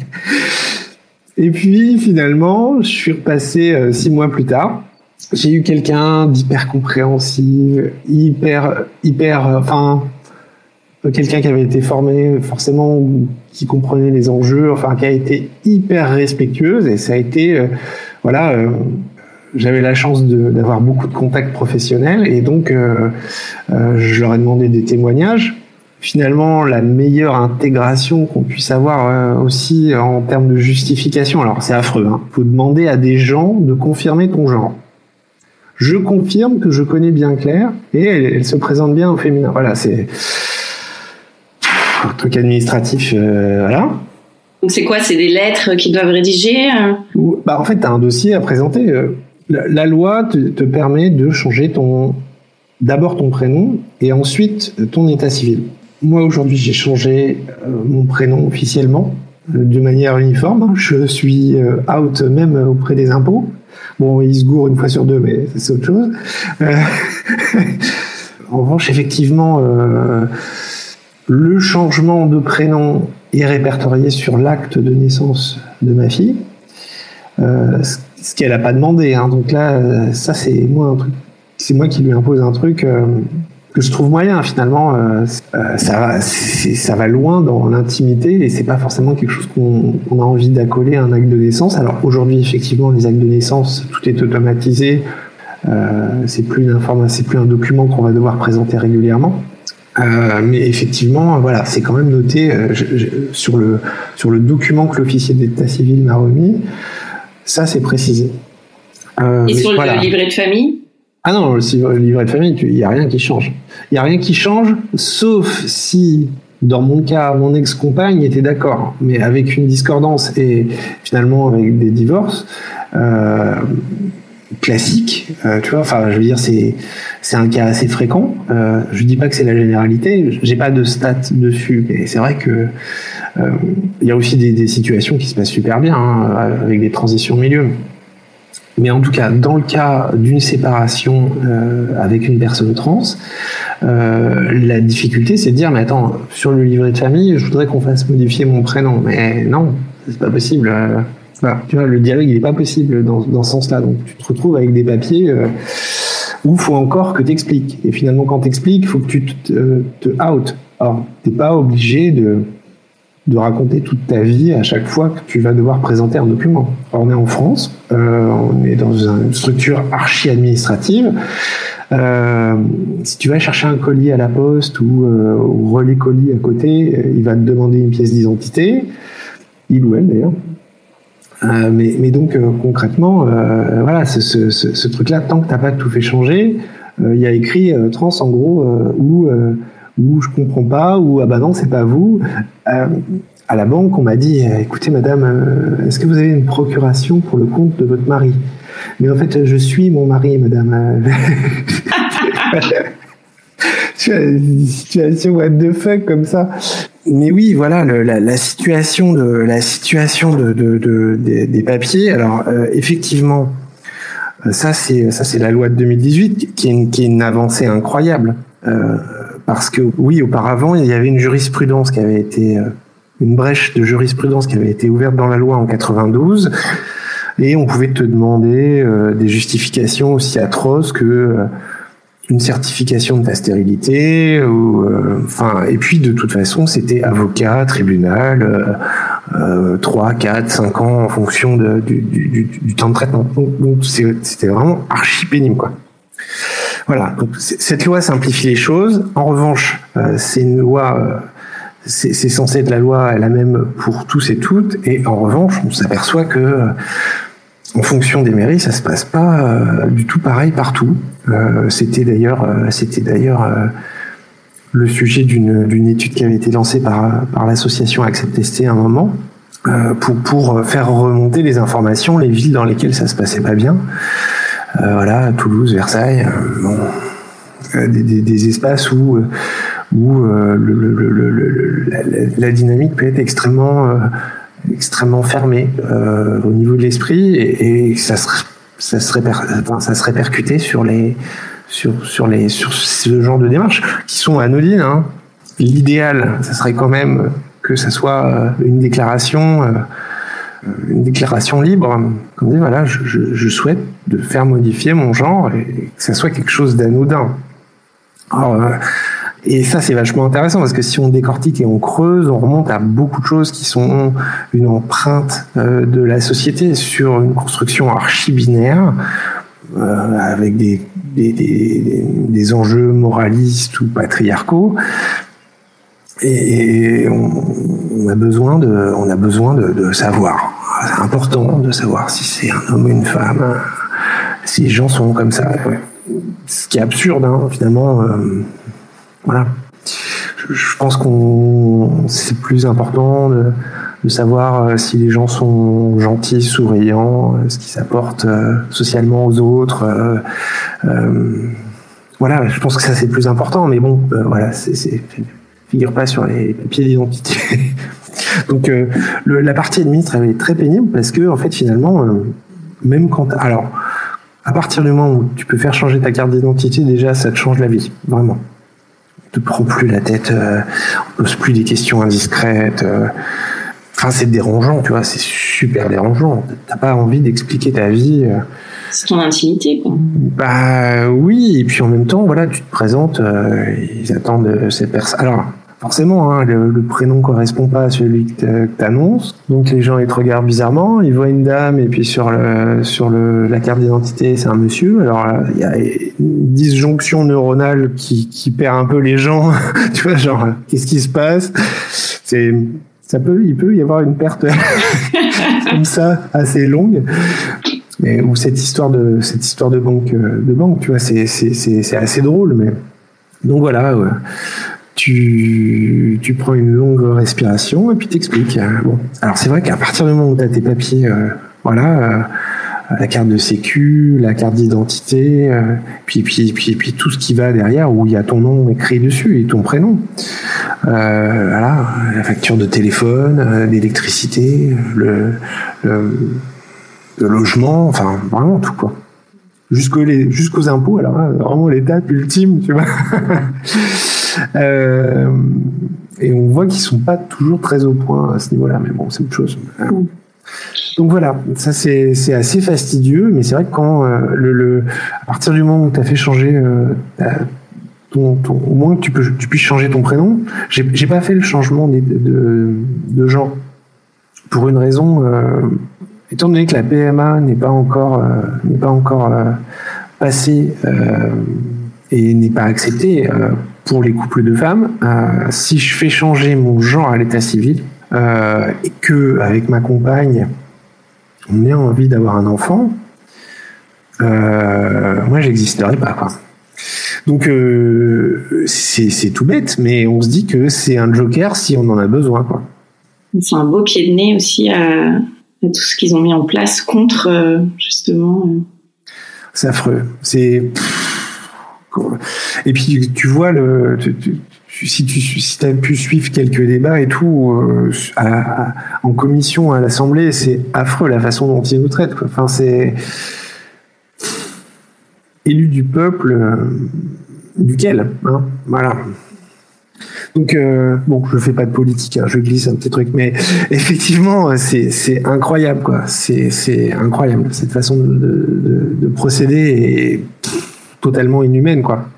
Et puis finalement, je suis repassé euh, six mois plus tard. J'ai eu quelqu'un d'hyper compréhensif, hyper, hyper, enfin, quelqu'un qui avait été formé forcément, qui comprenait les enjeux, enfin, qui a été hyper respectueuse, et ça a été, euh, voilà, euh, j'avais la chance de, d'avoir beaucoup de contacts professionnels, et donc euh, euh, je leur ai demandé des témoignages. Finalement, la meilleure intégration qu'on puisse avoir euh, aussi en termes de justification, alors c'est affreux, hein, faut demander à des gens de confirmer ton genre. Je confirme que je connais bien Claire et elle, elle se présente bien au féminin. Voilà, c'est un truc administratif, euh, voilà.
Donc c'est quoi? C'est des lettres qu'ils doivent rédiger?
Bah en fait, t'as un dossier à présenter. La, la loi te, te permet de changer ton, d'abord ton prénom et ensuite ton état civil. moi aujourd'hui j'ai changé euh, mon prénom officiellement euh, de manière uniforme. Je suis euh, out même auprès des impôts. Bon, ils se gourent une fois sur deux, mais c'est autre chose. Euh, en revanche, effectivement, euh, le changement de prénom est répertorié sur l'acte de naissance de ma fille, euh, ce qu'elle n'a pas demandé. Hein. Donc là, ça c'est moi un truc, c'est moi qui lui impose un truc euh, que je trouve moyen. Finalement, euh, ça va, c'est, ça va loin dans l'intimité et c'est pas forcément quelque chose qu'on, qu'on a envie d'accoler à un acte de naissance. Alors aujourd'hui, effectivement, les actes de naissance, tout est automatisé. Euh, c'est plus une information, c'est plus un document qu'on va devoir présenter régulièrement. Euh, mais effectivement, voilà, c'est quand même noté euh, je, je, sur le sur le document que l'officier d'état civil m'a remis. Ça, c'est précisé.
Euh, Et sur voilà. le livret de famille ?
Ah non, le livret de famille, il y a rien qui change. Il y a rien qui change, sauf si, dans mon cas, mon ex-compagne était d'accord, mais avec une discordance et finalement avec des divorces. Euh, classique, euh, tu vois, enfin, je veux dire, c'est c'est un cas assez fréquent. Euh, je dis pas que c'est la généralité, j'ai pas de stats dessus, mais c'est vrai que euh, il y a aussi des, des situations qui se passent super bien, hein, avec des transitions au milieu. Mais en tout cas, dans le cas d'une séparation euh, avec une personne trans, euh, la difficulté, c'est de dire, mais attends, sur le livret de famille, je voudrais qu'on fasse modifier mon prénom, mais non, c'est pas possible. Euh, Voilà, tu vois, le dialogue il est pas possible dans, dans ce sens-là. Donc tu te retrouves avec des papiers euh, où il faut encore que tu expliques. Et finalement, quand tu expliques, il faut que tu te, te out. Alors, tu n'es pas obligé de, de raconter toute ta vie à chaque fois que tu vas devoir présenter un document. Alors, on est en France, euh, on est dans une structure archi-administrative. Euh, si tu vas chercher un colis à la poste ou, euh, ou relais colis à côté, il va te demander une pièce d'identité, il ou elle d'ailleurs. Euh, mais, mais donc euh, concrètement, euh, voilà, ce, ce, ce, ce truc-là, tant que t'as pas tout fait changer, il euh, y a écrit euh, trans en gros euh, ou euh, ou je comprends pas ou ah bah non c'est pas vous. Euh, à la banque, on m'a dit, écoutez madame, euh, est-ce que vous avez une procuration pour le compte de votre mari ? Mais en fait, je suis mon mari, madame. Tu as une situation what the fuck comme ça. Mais oui, voilà le, la, la situation de la situation de, de, de, de des papiers. Alors euh, effectivement, ça c'est ça c'est la loi de deux mille dix-huit qui est une, qui est une avancée incroyable euh, parce que oui, auparavant il y avait une jurisprudence qui avait été euh, une brèche de jurisprudence qui avait été ouverte dans la loi en quatre-vingt-douze et on pouvait te demander euh, des justifications aussi atroces que euh, une certification de ta stérilité, ou euh, enfin, et puis de toute façon, c'était avocat, tribunal, euh, euh, trois, quatre, cinq ans en fonction de, du, du, du temps de traitement. Donc, donc c'était vraiment archi pénible, quoi. Voilà. Donc cette loi simplifie les choses. En revanche, euh, c'est une loi, euh, c'est, c'est censé être la loi la même pour tous et toutes. Et en revanche, on s'aperçoit que euh, en fonction des mairies, ça se passe pas euh, du tout pareil partout. Euh, c'était d'ailleurs, euh, c'était d'ailleurs euh, le sujet d'une, d'une étude qui avait été lancée par par l'association Accept S T à un moment euh, pour pour faire remonter les informations, les villes dans lesquelles ça se passait pas bien. Euh, voilà, Toulouse, Versailles, euh, bon, euh, des, des, des espaces où où euh, le, le, le, le, la, la dynamique peut être extrêmement euh, extrêmement fermé euh, au niveau de l'esprit et, et ça se ça se réper, enfin, ça se répercutait sur les sur sur les sur ce genre de démarches qui sont anodines, hein. L'idéal, ça serait quand même que ça soit une déclaration euh, une déclaration libre, comme dit voilà, je, je, je souhaite de faire modifier mon genre et que ça soit quelque chose d'anodin. Alors euh, et ça, c'est vachement intéressant parce que si on décortique et on creuse, on remonte à beaucoup de choses qui sont une empreinte euh, de la société sur une construction archi-binaire euh, avec des, des, des, des enjeux moralistes ou patriarcaux. Et, et on, on a besoin de, on a besoin de, de savoir. C'est important de savoir si c'est un homme ou une femme, si les gens sont comme ça. Ce qui est absurde, hein, finalement. Euh, Voilà. Je, je pense qu'on c'est plus important de, de savoir euh, si les gens sont gentils, souriants, euh, ce qu'ils apportent euh, socialement aux autres. Euh, euh, voilà, je pense que ça c'est plus important. Mais bon, euh, voilà, c'est, c'est figure pas sur les papiers d'identité. Donc euh, le, la partie administrative est très pénible parce que en fait finalement euh, même quand alors à partir du moment où tu peux faire changer ta carte d'identité, déjà ça te change la vie, vraiment. Tu te prends plus la tête, euh, on pose plus des questions indiscrètes. Euh, enfin c'est dérangeant, tu vois, c'est super dérangeant. T'as pas envie d'expliquer ta vie. Euh,
C'est ton intimité, quoi.
Bah oui, et puis en même temps, voilà, tu te présentes, euh, ils attendent cette personne. Alors, forcément, hein, le, le prénom correspond pas à celui que t'annonces, donc les gens ils te regardent bizarrement, ils voient une dame et puis sur le sur le la carte d'identité c'est un monsieur. Alors il y a une disjonction neuronale qui qui perd un peu les gens, tu vois, genre qu'est-ce qui se passe? C'est ça peut il peut y avoir une perte comme ça assez longue. Mais, ou cette histoire de cette histoire de banque de banque, tu vois, c'est c'est c'est c'est assez drôle, mais donc voilà, ouais. tu tu prends une longue respiration et puis t'expliques. Bon, alors c'est vrai qu'à partir du moment où t'as tes papiers, euh, voilà, euh, la carte de sécu, la carte d'identité, euh, puis puis puis puis tout ce qui va derrière où il y a ton nom écrit dessus et ton prénom, euh, voilà, la facture de téléphone, euh, d'électricité, le, le de logement, enfin vraiment tout quoi. Jusqu'aux les, jusqu'aux impôts, alors là, vraiment l'étape ultime, tu vois. euh, et on voit qu'ils sont pas toujours très au point à ce niveau-là, mais bon, c'est autre chose. Donc voilà, ça c'est c'est assez fastidieux, mais c'est vrai que quand euh, le, le à partir du moment où tu as fait changer euh, ton, ton au moins que tu peux tu puisses changer ton prénom, j'ai j'ai pas fait le changement de de, de genre pour une raison. Euh, Étant donné que la P M A n'est pas encore euh, n'est pas encore euh, passée euh, et n'est pas acceptée euh, pour les couples de femmes, euh, si je fais changer mon genre à l'état civil euh, et que avec ma compagne on ait envie d'avoir un enfant, euh, moi j'existerai pas quoi. Donc euh, c'est c'est tout bête, mais on se dit que c'est un joker si on en a besoin quoi.
C'est un beau pied de nez aussi à tout ce qu'ils ont mis en place contre euh, justement euh...
c'est affreux, c'est et puis tu vois le tu, tu, tu, si tu si t'as pu suivre quelques débats et tout euh, à, à, en commission à l'Assemblée, c'est affreux la façon dont ils nous traitent quoi. Enfin c'est élu du peuple euh, duquel hein, voilà. Donc euh, bon, je fais pas de politique, hein, je glisse un petit truc, mais effectivement, c'est c'est incroyable quoi. C'est c'est incroyable cette façon de de, de procéder est totalement inhumaine quoi.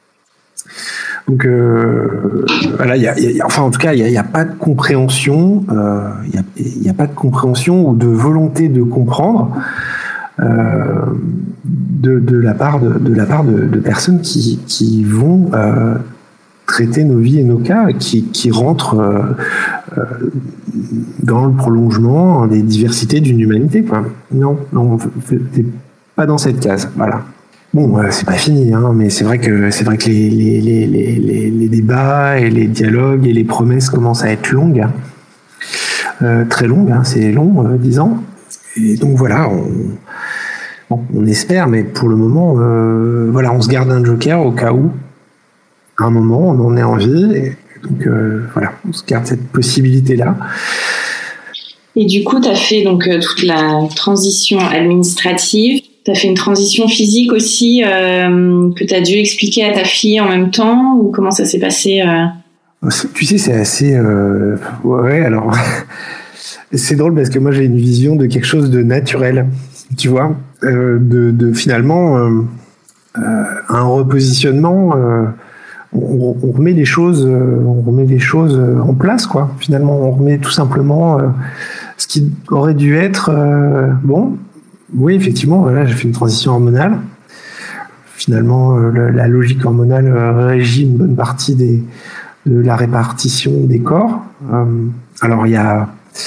Donc euh, voilà, il y a, y a enfin en tout cas il y a, y a pas de compréhension, il euh, y a il y a pas de compréhension ou de volonté de comprendre. Euh, de de la part de de la part de, de personnes qui qui vont euh, traiter nos vies et nos cas, qui, qui rentrent euh, euh, dans le prolongement des diversités d'une humanité. Quoi. Non, non, t'es pas dans cette case. Voilà. Bon, euh, c'est pas fini, hein, mais c'est vrai que c'est vrai que les, les, les, les, les débats et les dialogues et les promesses commencent à être longues, hein. euh, très longues. Hein, c'est long, euh, dix ans. Et donc voilà, on, bon, on espère, mais pour le moment, euh, voilà, on se garde un joker au cas où. À un moment, on en est envie, et donc euh, voilà, on se garde cette possibilité-là.
Et du coup, tu as fait donc euh, toute la transition administrative, tu as fait une transition physique aussi euh, que tu as dû expliquer à ta fille en même temps, ou comment ça s'est passé euh...
Tu sais, c'est assez... Euh... Ouais, alors... c'est drôle parce que moi, j'ai une vision de quelque chose de naturel, tu vois, euh, de, de finalement euh, euh, un repositionnement... Euh, On, on remet les choses, on remet les choses en place, quoi. Finalement, on remet tout simplement euh, ce qui aurait dû être euh, bon. Oui, effectivement, voilà, j'ai fait une transition hormonale. Finalement, euh, la, la logique hormonale euh, régit une bonne partie des, de la répartition des corps. Euh, alors, il y a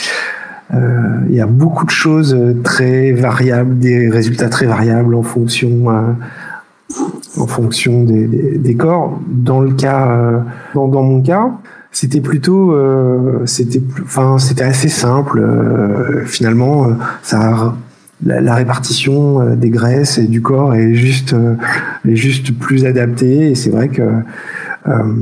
euh, il y a beaucoup de choses très variables, des résultats très variables en fonction. Euh, en fonction des, des, des corps. Dans le cas, euh, dans, dans mon cas, c'était plutôt, euh, c'était, enfin, c'était assez simple. Euh, finalement, euh, ça, la, la répartition euh, des graisses et du corps est juste, euh, est juste plus adaptée. Et c'est vrai que euh,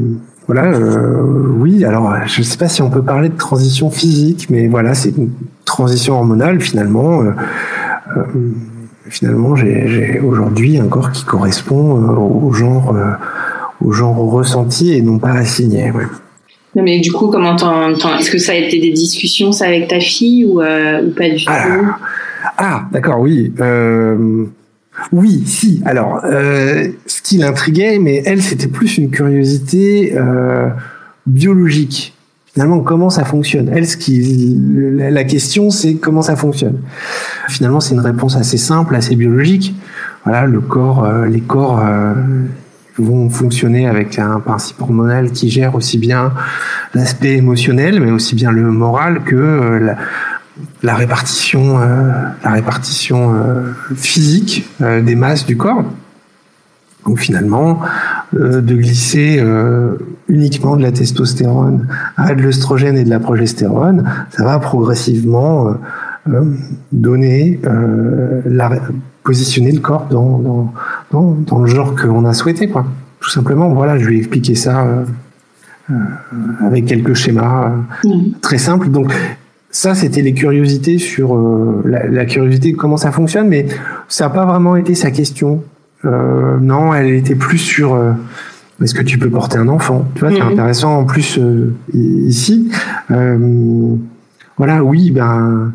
Voilà, euh, oui, alors je ne sais pas si on peut parler de transition physique, mais voilà, c'est une transition hormonale finalement. Euh, euh, finalement, j'ai, j'ai aujourd'hui un corps qui correspond euh, au genre, euh, au genre ressenti et non pas assigné. Ouais.
Non, mais du coup, comment t'en, t'en, est-ce que ça a été des discussions ça avec ta fille ou, euh, ou pas du
ah,
tout?
Ah, d'accord, oui. Euh, oui, si. Alors, euh, ce qui l'intriguait, mais elle, c'était plus une curiosité euh, biologique. Finalement, comment ça fonctionne? Elle, ce qui, la question, c'est comment ça fonctionne. Finalement, c'est une réponse assez simple, assez biologique. Voilà, le corps, euh, les corps euh, vont fonctionner avec un principe hormonal qui gère aussi bien l'aspect émotionnel, mais aussi bien le moral que euh, la, la répartition, euh, la répartition euh, physique euh, des masses du corps. Donc finalement, euh, de glisser euh, uniquement de la testostérone à de l'œstrogène et de la progestérone, ça va progressivement euh, euh, donner, euh, la, positionner le corps dans, dans, dans, dans le genre qu'on a souhaité, quoi. Tout simplement, voilà, je lui ai expliqué ça euh, euh, avec quelques schémas euh, mmh. très simples. Donc ça, c'était les curiosités sur euh, la, la curiosité de comment ça fonctionne, mais ça n'a pas vraiment été sa question. Euh, non, elle était plus sur euh, est-ce que tu peux porter un enfant? Tu vois, mmh. c'est intéressant en plus euh, ici. Euh, voilà, oui, ben,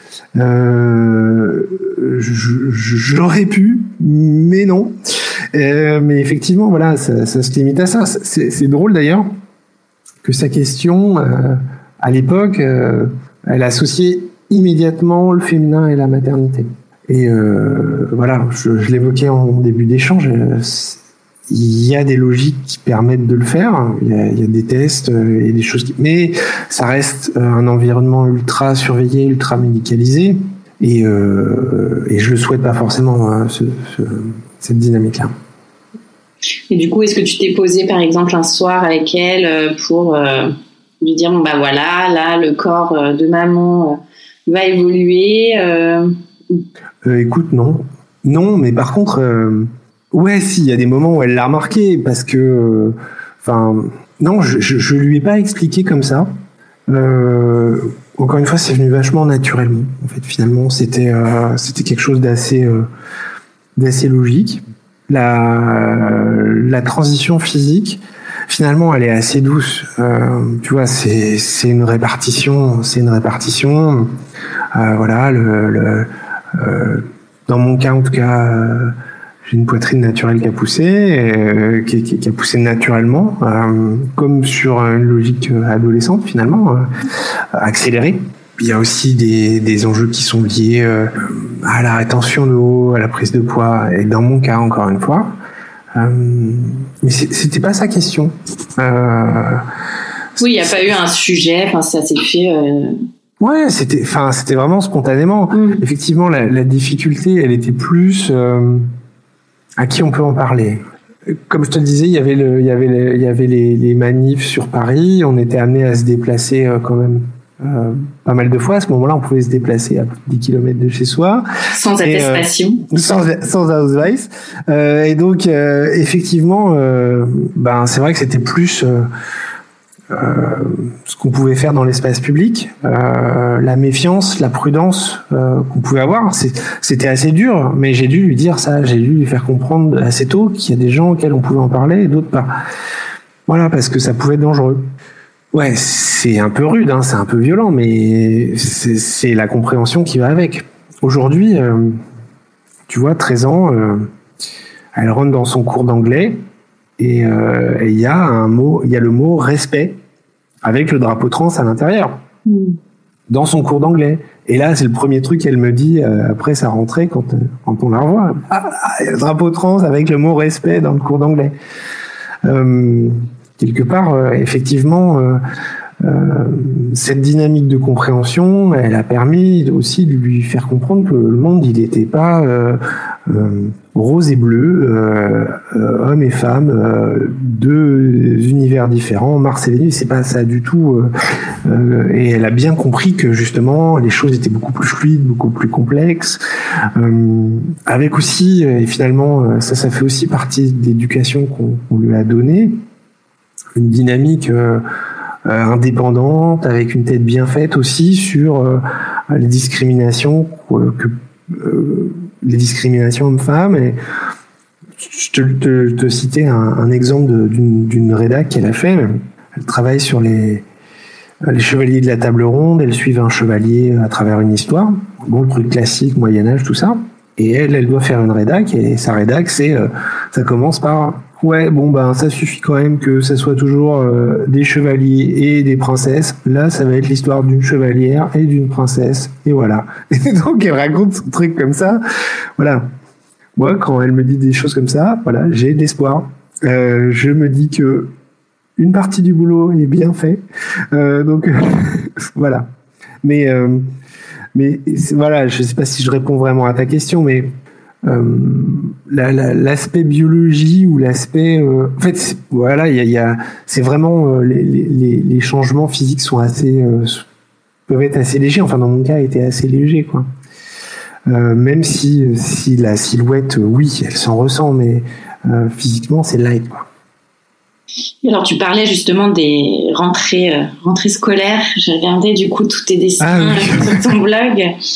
euh, j'aurais pu, mais non. Euh, mais effectivement, voilà, ça, ça se limite à ça. C'est, c'est drôle d'ailleurs que sa question, euh, à l'époque, euh, elle associait immédiatement le féminin et la maternité. Et euh, voilà, je, je l'évoquais en début d'échange, euh, il y a des logiques qui permettent de le faire, il y a, il y a des tests euh, et des choses qui... Mais ça reste euh, un environnement ultra surveillé, ultra médicalisé, et, euh, et je le souhaite pas forcément, hein, ce, ce, cette dynamique-là.
Et du coup, est-ce que tu t'es posé par exemple un soir avec elle pour euh, lui dire, bon bah voilà, là le corps de maman euh, va évoluer euh...
Euh, écoute, non. Non, mais par contre, euh, ouais, si, il y a des moments où elle l'a remarqué, parce que, enfin, euh, non, je, je, je lui ai pas expliqué comme ça. Euh, encore une fois, c'est venu vachement naturellement. En fait, finalement, c'était, euh, c'était quelque chose d'assez, euh, d'assez logique. La, la transition physique, finalement, elle est assez douce. Euh, tu vois, c'est, c'est une répartition, c'est une répartition. Euh, voilà, le, le Euh, dans mon cas, en tout cas, euh, j'ai une poitrine naturelle qui a poussé, euh, qui, qui, qui a poussé naturellement, euh, comme sur une logique adolescente finalement, euh, accélérée. Il y a aussi des, des enjeux qui sont liés euh, à la rétention d'eau, à la prise de poids, et dans mon cas, encore une fois. Euh, mais c'était pas sa question. Euh,
oui, il n'y a pas eu un sujet, enfin ça s'est fait... Euh...
Ouais, c'était, enfin, c'était vraiment spontanément. Mmh. Effectivement, la, la difficulté, elle était plus euh, à qui on peut en parler. Comme je te le disais, il y avait le, il y avait, le, il y avait les, les manifs sur Paris. On était amené à se déplacer euh, quand même euh, pas mal de fois. À ce moment-là, on pouvait se déplacer à plus de dix kilomètres de chez soi,
sans attestation,
euh, sans sans ausweis. Euh, et donc, euh, effectivement, euh, ben, c'est vrai que c'était plus euh, Euh, ce qu'on pouvait faire dans l'espace public, euh, la méfiance, la prudence euh, qu'on pouvait avoir, c'est, c'était assez dur, mais j'ai dû lui dire ça, j'ai dû lui faire comprendre assez tôt qu'il y a des gens auxquels on pouvait en parler et d'autres pas. Voilà, parce que ça pouvait être dangereux. Ouais, c'est un peu rude, hein, c'est un peu violent, mais c'est, c'est la compréhension qui va avec. Aujourd'hui, euh, tu vois, treize ans, euh, elle rentre dans son cours d'anglais et il euh, y a un mot, il y a le mot respect avec le drapeau trans à l'intérieur, mmh. dans son cours d'anglais. Et là, c'est le premier truc qu'elle me dit euh, après sa rentrée, quand, euh, quand on la revoit. Ah, il y a le drapeau trans avec le mot respect dans le cours d'anglais. Euh, quelque part, euh, effectivement, euh, euh, cette dynamique de compréhension, elle a permis aussi de lui faire comprendre que le monde, il n'était pas euh, euh, rose et bleu, euh, euh, hommes et femmes, euh, deux univers différents, Mars et Vénus, c'est pas ça du tout. Euh, euh, et elle a bien compris que justement, les choses étaient beaucoup plus fluides, beaucoup plus complexes, euh, avec aussi, et finalement, ça, ça fait aussi partie de l'éducation qu'on, qu'on lui a donnée. une dynamique euh, euh, indépendante, avec une tête bien faite aussi sur euh, les discriminations, euh, que, euh, les discriminations hommes-femmes. Et je te, te, te citais un, un exemple de, d'une, d'une rédac qu'elle a fait. Elle travaille sur les, les chevaliers de la table ronde, elle suit un chevalier à travers une histoire. Bon, le truc classique, Moyen-Âge, tout ça. Et elle, elle doit faire une rédac, et sa rédac, c'est, euh, ça commence par, ouais, bon, ben, ça suffit quand même que ça soit toujours euh, des chevaliers et des princesses. Là, ça va être l'histoire d'une chevalière et d'une princesse. Et voilà. Et donc, elle raconte son truc comme ça. Voilà. Moi, quand elle me dit des choses comme ça, voilà, j'ai de l'espoir. Euh, je me dis que une partie du boulot est bien fait. Euh, donc, voilà. Mais, euh, mais voilà, je sais pas si je réponds vraiment à ta question, mais euh, la, la, l'aspect biologie ou l'aspect, euh, en fait, c'est, voilà, il y a, y a, c'est vraiment euh, les, les, les changements physiques sont assez, euh, peuvent être assez légers. Enfin, dans mon cas, étaient assez légers, quoi. Euh, même si, si la silhouette, oui, elle s'en ressent, mais euh, physiquement, c'est light, quoi.
Et alors, tu parlais justement des rentrées, euh, rentrées scolaires. J'ai regardé du coup tous tes dessins ah, oui. sur ton blog,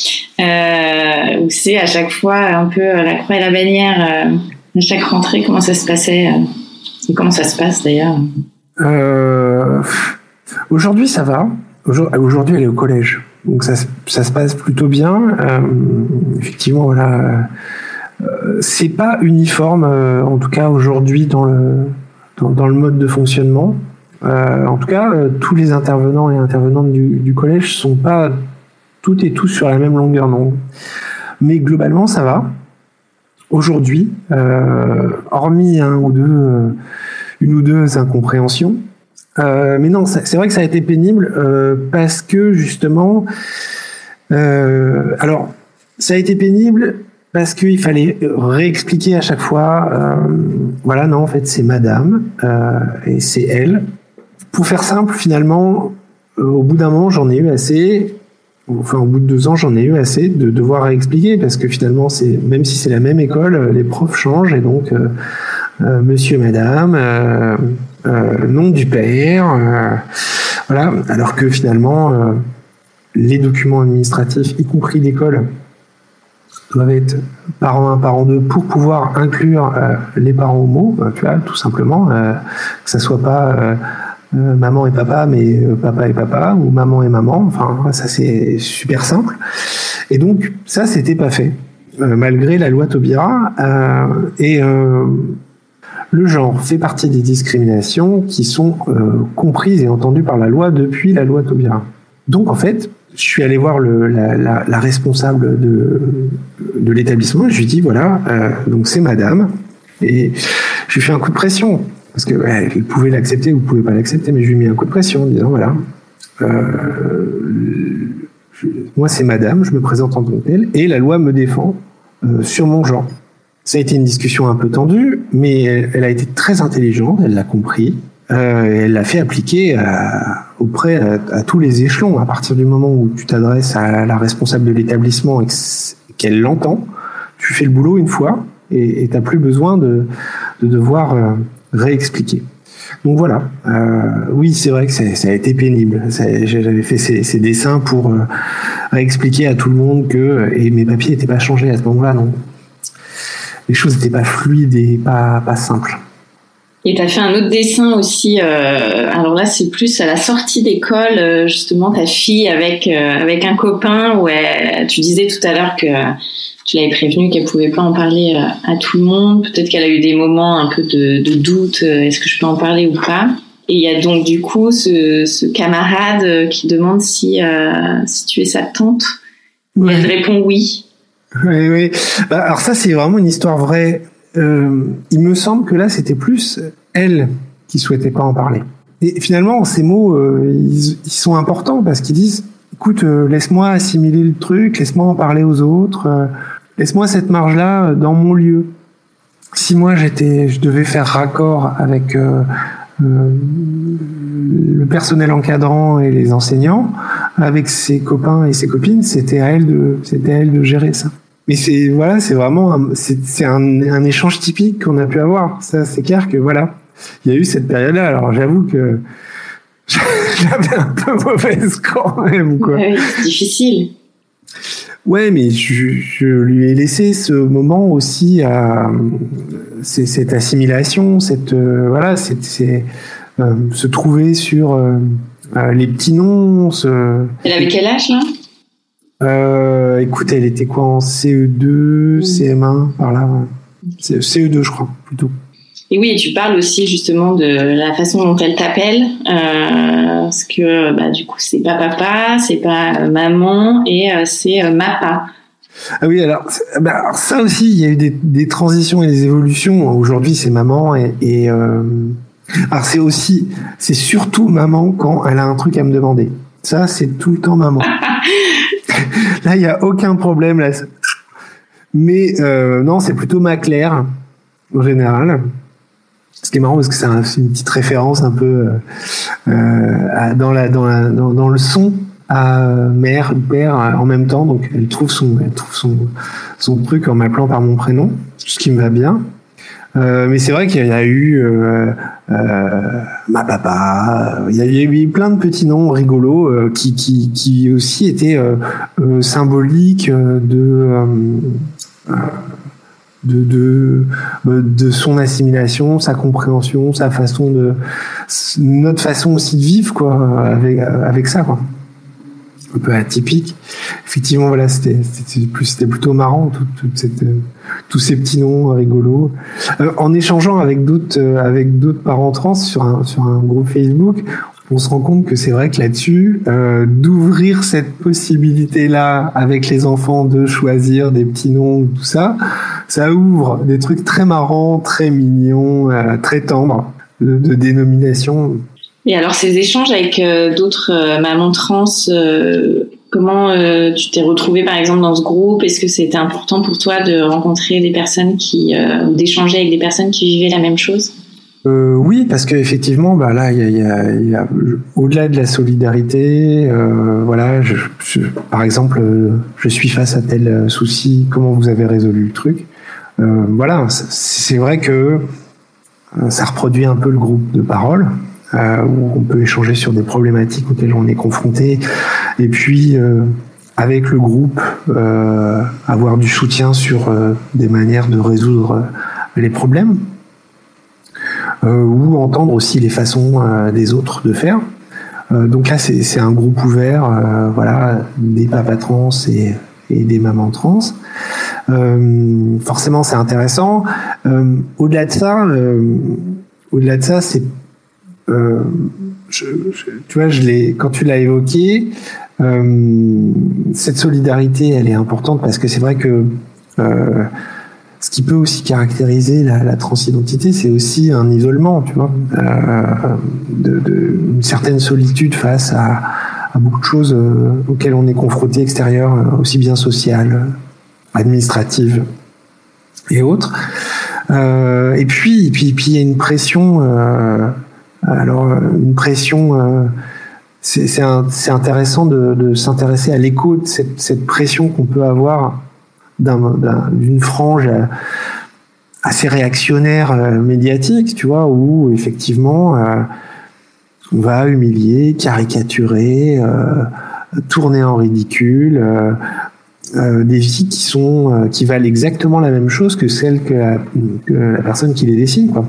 euh, où c'est à chaque fois un peu la croix et la bannière euh, à chaque rentrée. Comment ça se passait euh, et comment ça se passe d'ailleurs
euh, Aujourd'hui, ça va. Aujourd'hui, elle est au collège. Donc ça, ça se passe plutôt bien. Euh, effectivement, voilà, euh, c'est pas uniforme, euh, en tout cas aujourd'hui dans le dans, dans le mode de fonctionnement. Euh, en tout cas, euh, tous les intervenants et intervenantes du, du collège sont pas toutes et tous sur la même longueur d'onde. Mais globalement, ça va. Aujourd'hui, euh, hormis un ou deux, euh, une ou deux incompréhensions. Euh, mais non, c'est vrai que ça a été pénible euh, parce que justement, euh, alors ça a été pénible parce qu'il fallait réexpliquer à chaque fois. Euh, voilà, non, en fait, c'est Madame euh, et c'est elle. Pour faire simple, finalement, euh, au bout d'un moment, j'en ai eu assez. Enfin, au bout de deux ans, j'en ai eu assez de devoir réexpliquer parce que finalement, c'est même si c'est la même école, les profs changent et donc euh, euh, Monsieur, Madame. Euh, Euh, nom du père, euh, voilà. Alors que finalement, euh, les documents administratifs, y compris l'école, doivent être parent un, parent deux pour pouvoir inclure euh, les parents homo, euh, tu vois, tout simplement, euh, que ça soit pas euh, euh, maman et papa, mais euh, papa et papa ou maman et maman. Enfin, ça c'est super simple. Et donc ça, c'était pas fait, euh, malgré la loi Taubira euh, et euh, le genre fait partie des discriminations qui sont euh, comprises et entendues par la loi depuis la loi Taubira. Donc en fait, je suis allé voir le, la, la, la responsable de, de l'établissement et je lui ai dit voilà, euh, donc c'est Madame. Et je lui ai fait un coup de pression parce que ouais, elle pouvait l'accepter ou pouvait pas l'accepter, mais je lui ai mis un coup de pression en disant voilà, euh, je, moi c'est Madame, je me présente en tant que telle et la loi me défend euh, sur mon genre. Ça a été une discussion un peu tendue, mais elle, elle a été très intelligente, elle l'a compris, euh, et elle l'a fait appliquer à, auprès à, à tous les échelons. À partir du moment où tu t'adresses à la responsable de l'établissement et qu'elle l'entend, tu fais le boulot une fois et tu n'as plus besoin de, de devoir euh, réexpliquer. Donc voilà, euh, oui c'est vrai que c'est, ça a été pénible. C'est, j'avais fait ces, ces dessins pour euh, réexpliquer à tout le monde que et mes papiers n'étaient pas changés à ce moment-là, non. Les choses n'étaient pas fluides et pas, pas simples.
Et tu as fait un autre dessin aussi, euh, alors là c'est plus à la sortie d'école, euh, justement ta fille avec, euh, avec un copain, où elle, tu disais tout à l'heure que tu l'avais prévenue qu'elle pouvait pas en parler euh, à tout le monde, peut-être qu'elle a eu des moments un peu de, de doute, euh, est-ce que je peux en parler ou pas? Et il y a donc du coup ce, ce camarade qui demande si, euh, si tu es sa tante, ouais. Et elle répond oui.
Oui, oui. Bah, alors ça, c'est vraiment une histoire vraie. Euh, il me semble que là, c'était plus elle qui souhaitait pas en parler. Et finalement, ces mots, euh, ils, ils sont importants parce qu'ils disent, écoute, euh, laisse-moi assimiler le truc, laisse-moi en parler aux autres, euh, laisse-moi cette marge-là dans mon lieu. Si moi, j'étais, je devais faire raccord avec euh, euh, le personnel encadrant et les enseignants, avec ses copains et ses copines, c'était à elle de, c'était à elle de gérer ça. Mais c'est voilà, c'est vraiment un, c'est, c'est un, un échange typique qu'on a pu avoir. Ça, c'est clair que voilà, il y a eu cette période-là. Alors j'avoue que j'avais un peu mauvaise quand même, quoi.
Oui, c'est difficile.
Ouais, mais je, je lui ai laissé ce moment aussi à c'est, cette assimilation, cette euh, voilà, c'est, c'est euh, se trouver sur euh, euh, les petits noms. Ce...
Elle avait quel âge là?
Euh, écoute, elle était quoi en C E deux, mmh. C M un, par là. Ouais. C E deux, je crois, plutôt.
Et oui, et tu parles aussi justement de la façon dont elle t'appelle, euh, parce que bah du coup c'est pas papa, c'est pas maman et euh, c'est euh, Mappa.
Ah oui, alors, bah, alors ça aussi, il y a eu des, des transitions et des évolutions. Aujourd'hui, c'est maman et, et euh, alors c'est aussi, c'est surtout maman quand elle a un truc à me demander. Ça, c'est tout le temps maman. Là, il y a aucun problème là. Mais euh, non, c'est plutôt ma Claire en général. Ce qui est marrant parce que c'est, un, c'est une petite référence un peu euh, à, dans, la, dans, la, dans, dans le son à mère ou père en même temps. Donc elle trouve son, elle trouve son, son truc en m'appelant par mon prénom, ce qui me va bien. Euh, mais c'est vrai qu'il y a eu euh, euh, ma papa, il y a eu plein de petits noms rigolos euh, qui, qui, qui aussi étaient euh, euh, symboliques de... Euh, euh, De, de de son assimilation, sa compréhension, sa façon de notre façon aussi de vivre quoi avec avec ça quoi. Un peu atypique. Effectivement voilà, c'était c'était plus c'était plutôt marrant tout, tout cette, tous ces petits noms rigolos. Euh, en échangeant avec d'autres euh, avec d'autres parents trans sur un sur un groupe Facebook, on se rend compte que c'est vrai que là-dessus, euh, d'ouvrir cette possibilité-là avec les enfants de choisir des petits noms, tout ça, ça ouvre des trucs très marrants, très mignons, euh, très tendres de, de dénomination.
Et alors ces échanges avec euh, d'autres euh, mamans trans, euh, comment euh, tu t'es retrouvée par exemple dans ce groupe? Est-ce que c'était important pour toi de rencontrer des personnes qui, euh, d'échanger avec des personnes qui vivaient la même chose?
Euh, oui, parce que effectivement, bah là, il y a, y a, y a au-delà de la solidarité, euh, voilà, je, je, par exemple, je suis face à tel souci, comment vous avez résolu le truc. Euh, voilà, c'est vrai que ça reproduit un peu le groupe de parole, euh, où on peut échanger sur des problématiques auxquelles on est confronté, et puis euh, avec le groupe, euh, avoir du soutien sur euh, des manières de résoudre les problèmes. Euh, ou entendre aussi les façons euh, des autres de faire. Euh, donc là, c'est, c'est un groupe ouvert, euh, voilà, des papas trans et, et des mamans trans. Euh, forcément, c'est intéressant. Euh, au-delà de ça, euh, au-delà de ça, c'est, euh, je, je, tu vois, je l'ai, quand tu l'as évoqué, euh, cette solidarité, elle est importante parce que c'est vrai que euh, ce qui peut aussi caractériser la, la transidentité, c'est aussi un isolement, tu vois, euh, de, de, une certaine solitude face à, à beaucoup de choses euh, auxquelles on est confronté extérieures, euh, aussi bien sociales, administratives et autres. Euh, et puis, et puis, puis, il y a une pression. Euh, alors, une pression. Euh, c'est, c'est, un, c'est intéressant de, de s'intéresser à l'écho de cette, cette pression qu'on peut avoir. D'un, d'un, d'une frange assez réactionnaire euh, médiatique, tu vois, où effectivement euh, on va humilier, caricaturer, euh, tourner en ridicule euh, euh, des vies qui sont euh, qui valent exactement la même chose que celle que la, que la personne qui les dessine, quoi.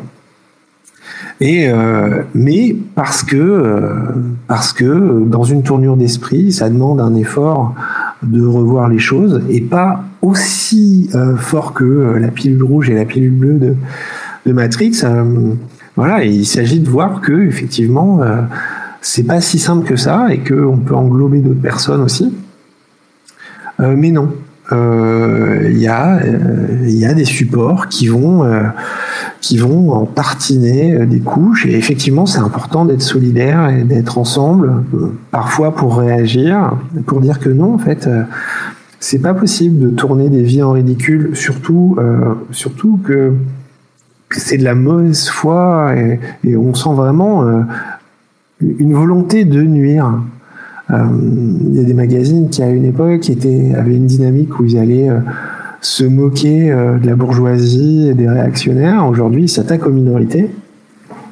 Et euh, mais parce que euh, parce que dans une tournure d'esprit, ça demande un effort de revoir les choses et pas aussi euh, fort que euh, la pilule rouge et la pilule bleue de, de Matrix. Euh, voilà, et il s'agit de voir que effectivement, euh, c'est pas si simple que ça et que on peut englober d'autres personnes aussi. Euh, mais non, il euh, y a il euh, y a des supports qui vont euh, qui vont en tartiner des couches et effectivement c'est important d'être solidaire et d'être ensemble euh, parfois pour réagir, pour dire que non en fait euh, c'est pas possible de tourner des vies en ridicule, surtout euh, surtout que, que c'est de la mauvaise foi et, et on sent vraiment euh, une volonté de nuire. Il euh, y a des magazines qui à une époque étaient, avaient une dynamique où ils allaient euh, se moquer euh, de la bourgeoisie et des réactionnaires. Aujourd'hui, ils s'attaquent aux minorités.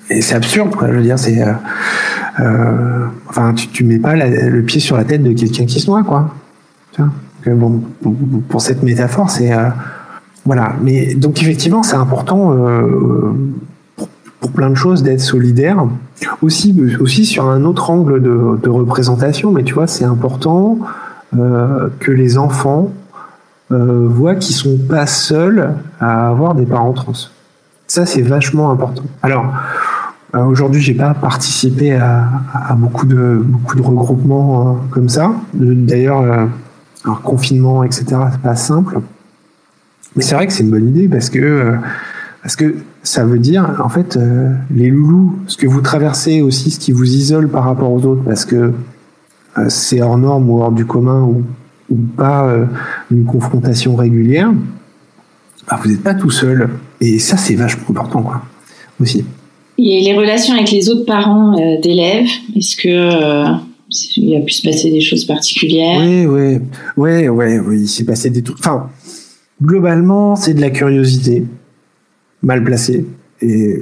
et c'est absurde, quoi. Je veux dire, c'est, euh, euh, enfin, tu, tu mets pas la, le pied sur la tête de quelqu'un qui se noie, quoi. Tu vois. Donc, bon, pour, pour cette métaphore, c'est, euh, voilà. Mais donc effectivement, c'est important euh, pour, pour plein de choses d'être solidaire. Aussi, aussi sur un autre angle de, de représentation, mais tu vois, c'est important euh, que les enfants euh, voient qu'ils sont pas seuls à avoir des parents trans. Ça, c'est vachement important. Alors, euh, aujourd'hui, j'ai pas participé à, à beaucoup de beaucoup de regroupements euh, comme ça. D'ailleurs, euh, alors confinement, et cetera, c'est pas simple. Mais c'est vrai que c'est une bonne idée parce que euh, parce que ça veut dire, en fait, euh, les loulous, ce que vous traversez aussi, ce qui vous isole par rapport aux autres, parce que euh, c'est hors norme ou hors du commun ou, ou pas euh, une confrontation régulière, bah, vous n'êtes pas tout seul. Et ça, c'est vachement important, quoi, aussi.
Et les relations avec les autres parents euh, d'élèves, est-ce que euh, il a pu se passer des choses particulières?
Oui, oui, oui, oui, oui, il s'est passé des trucs. Enfin, globalement, c'est de la curiosité mal placée. Et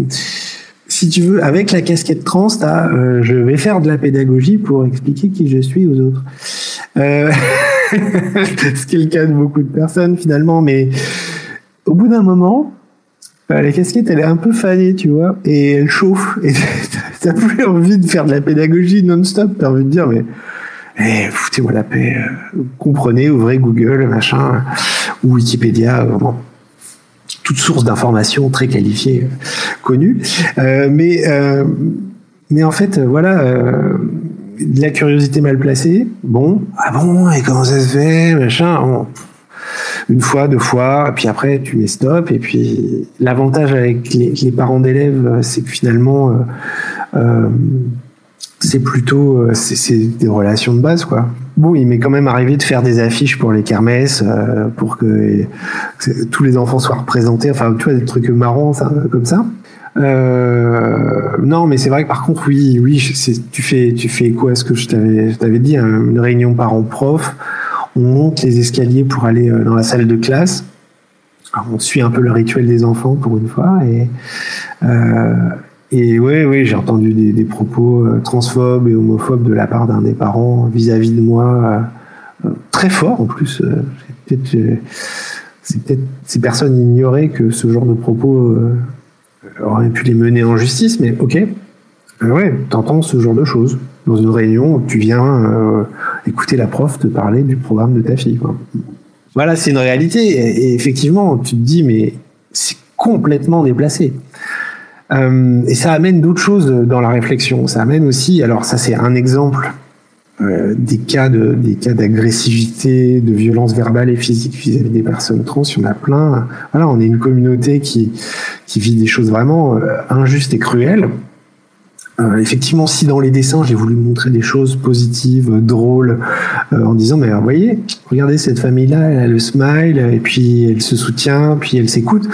si tu veux, avec la casquette trans, t'as, euh, je vais faire de la pédagogie pour expliquer qui je suis aux autres. Euh, ce qui est le cas de beaucoup de personnes finalement, mais au bout d'un moment, euh, la casquette, elle est un peu fanée, tu vois, et elle chauffe. Et t'as plus envie de faire de la pédagogie non-stop. T'as envie de dire, mais eh, foutez-moi la paix. Euh, comprenez, ouvrez Google, machin, ou Wikipédia, vraiment. Toute source d'informations très qualifiée, euh, connue. Euh, mais, euh, mais en fait, euh, voilà, euh, de la curiosité mal placée. Bon, ah bon, et comment ça se fait, machin. Bon. Une fois, deux fois, et puis après tu mets stop. Et puis l'avantage avec les, les parents d'élèves, c'est que finalement, euh, euh, c'est plutôt, c'est, c'est des relations de base, quoi. Bon, il m'est quand même arrivé de faire des affiches pour les kermesses, euh, pour que, que tous les enfants soient représentés. Enfin, tu vois, des trucs marrants, ça, comme ça. Euh, non, mais c'est vrai que par contre, oui, oui, c'est, tu fais, tu fais écho à ce que je t'avais, je t'avais dit, hein, une réunion parents-prof. On monte les escaliers pour aller dans la salle de classe. Alors, on suit un peu le rituel des enfants pour une fois. Et, euh, et oui, oui, j'ai entendu des, des propos euh, transphobes et homophobes de la part d'un des parents vis-à-vis de moi, euh, très fort en plus. Euh, c'est, peut-être, euh, c'est peut-être ces personnes ignoraient que ce genre de propos euh, auraient pu les mener en justice, mais ok. Euh, ouais, t'entends ce genre de choses dans une réunion où tu viens euh, écouter la prof te parler du programme de ta fille, quoi. Voilà, c'est une réalité. Et, et effectivement, tu te dis, mais c'est complètement déplacé. Euh, et ça amène d'autres choses dans la réflexion. Ça amène aussi, alors ça c'est un exemple euh, des cas de des cas d'agressivité, de violence verbale et physique vis-à-vis des personnes trans. Il y en a plein. Voilà, on est une communauté qui qui vit des choses vraiment euh, injustes et cruelles. Euh, effectivement, si dans les dessins j'ai voulu montrer des choses positives, drôles, euh, en disant mais vous voyez, regardez cette famille-là, elle a le smile et puis elle se soutient, puis elle s'écoute.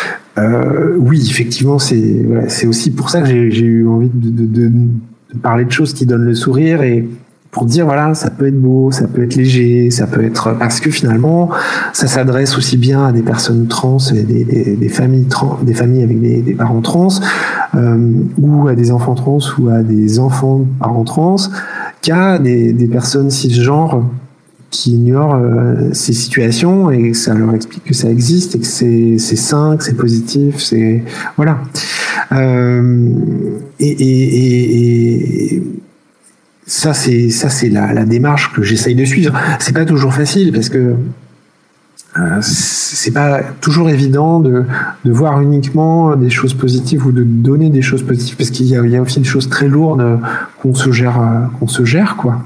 Euh, oui, effectivement, c'est voilà, c'est aussi pour ça que j'ai, j'ai eu envie de, de, de, de parler de choses qui donnent le sourire et pour dire voilà, ça peut être beau, ça peut être léger, ça peut être parce que finalement, ça s'adresse aussi bien à des personnes trans et des, des, des familles trans, des familles avec des, des parents trans, euh, ou à des enfants trans ou à des enfants de parents trans, qu'à des, des personnes cisgenres qui ignorent euh, ces situations et que ça leur explique que ça existe et que c'est, c'est sain, que c'est positif, c'est voilà. Euh, et, et, et, et ça c'est ça c'est la, la démarche que j'essaye de suivre. C'est pas toujours facile parce que euh, c'est pas toujours évident de de voir uniquement des choses positives ou de donner des choses positives parce qu'il y a, il y a aussi des choses très lourdes qu'on se gère qu'on se gère quoi.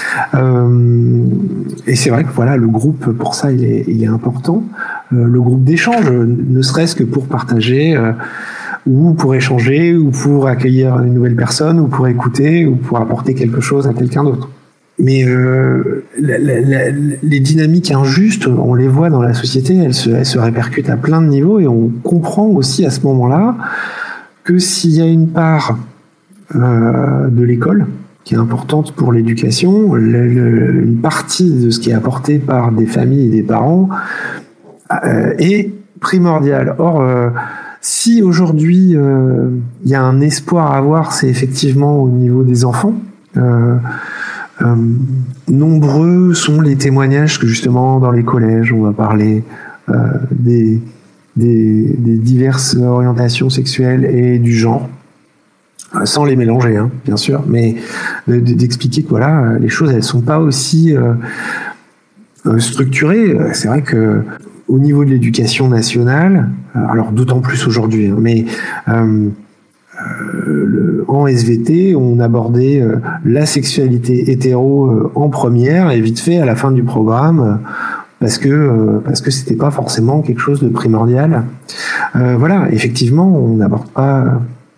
Euh, et c'est vrai que voilà, le groupe pour ça il est il est important. Euh, le groupe d'échange, ne serait-ce que pour partager. Euh, ou pour échanger, ou pour accueillir une nouvelle personne, ou pour écouter, ou pour apporter quelque chose à quelqu'un d'autre. Mais euh, la, la, la, les dynamiques injustes, on les voit dans la société, elles se, elles se répercutent à plein de niveaux, et on comprend aussi à ce moment-là que s'il y a une part euh, de l'école qui est importante pour l'éducation, le, le, une partie de ce qui est apporté par des familles et des parents euh, est primordiale. Or, euh, Si aujourd'hui il euh, y a un espoir à avoir, c'est effectivement au niveau des enfants. Euh, euh, nombreux sont les témoignages que justement dans les collèges on va parler euh, des, des, des diverses orientations sexuelles et du genre, sans les mélanger, hein, bien sûr, mais d'expliquer que voilà, les choses elles sont pas aussi euh, structurées. C'est vrai que au niveau de l'éducation nationale, alors d'autant plus aujourd'hui, hein, mais euh, euh, le, en S V T, on abordait euh, la sexualité hétéro euh, en première et vite fait à la fin du programme. Euh, parce que euh, parce que c'était pas forcément quelque chose de primordial. Euh, voilà, effectivement, on n'aborde pas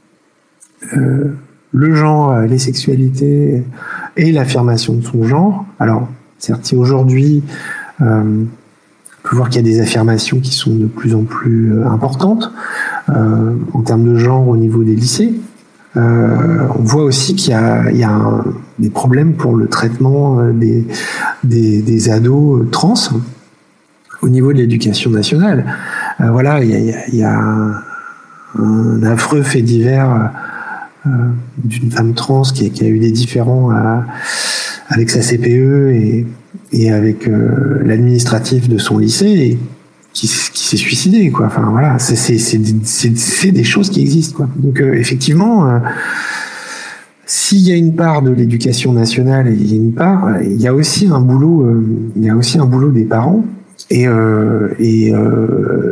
euh, le genre, les sexualités et l'affirmation de son genre. Alors, certes, si aujourd'hui, euh, on peut voir qu'il y a des affirmations qui sont de plus en plus euh, importantes euh, en termes de genre au niveau des lycées. Euh, on voit aussi qu'il y a, il y a un, des problèmes pour le traitement des, des, des ados trans au niveau de l'éducation nationale. Euh, voilà, il y a, il y a, il y a un, un affreux fait divers euh, d'une femme trans qui, qui a eu des différends à, avec sa C P E et, et avec euh, l'administratif de son lycée et qui, qui s'est suicidé, quoi. Enfin voilà, c'est c'est c'est c'est, c'est des choses qui existent, quoi. Donc euh, effectivement, euh, s'il y a une part de l'éducation nationale et il y a une part, il y a aussi un boulot, euh, il y a aussi un boulot des parents et euh, et euh,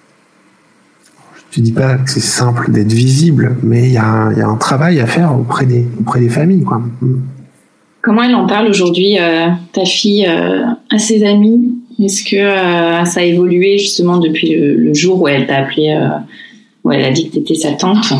je dis pas que c'est simple d'être visible, mais il y a un, il y a un travail à faire auprès des auprès des familles, quoi.
Comment elle en parle aujourd'hui, euh, ta fille, euh, à ses amis? Est-ce que euh, ça a évolué justement depuis le, le jour où elle t'a appelé, euh, où elle a dit que t'étais sa tante?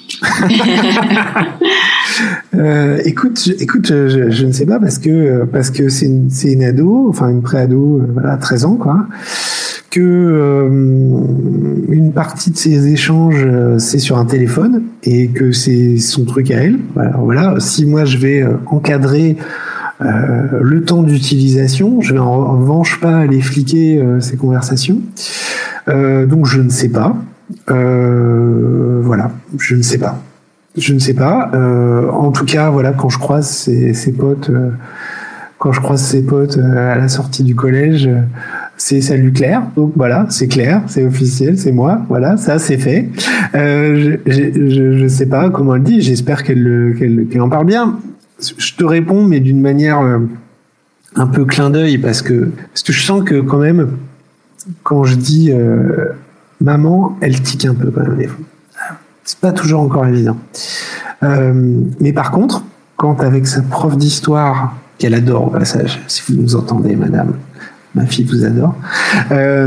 euh, écoute, je, écoute, je, je ne sais pas parce que parce que c'est une, c'est une ado, enfin une pré-ado, euh, voilà, treize ans, quoi. Que euh, une partie de ces échanges euh, c'est sur un téléphone et que c'est son truc à elle. Voilà, voilà. Si moi je vais euh, encadrer euh, le temps d'utilisation, je vais en, en revanche pas aller fliquer euh, ces conversations. Euh, donc je ne sais pas. Euh, voilà, je ne sais pas. Je ne sais pas. Euh, en tout cas, voilà, quand je croise ses, ses potes, euh, quand je croise ses potes euh, à la sortie du collège. Euh, c'est salut Claire, donc voilà, c'est clair, c'est officiel, c'est moi, voilà, ça c'est fait. Euh, je, je, je sais pas comment elle dit, j'espère qu'elle, qu'elle, qu'elle en parle bien. Je te réponds, mais d'une manière euh, un peu clin d'œil, parce que, parce que je sens que quand même, quand je dis euh, maman, elle tique un peu quand même des fois. C'est pas toujours encore évident. Euh, mais par contre, quand avec sa prof d'histoire, qu'elle adore au passage, si vous nous entendez, madame, ma fille vous adore. Euh,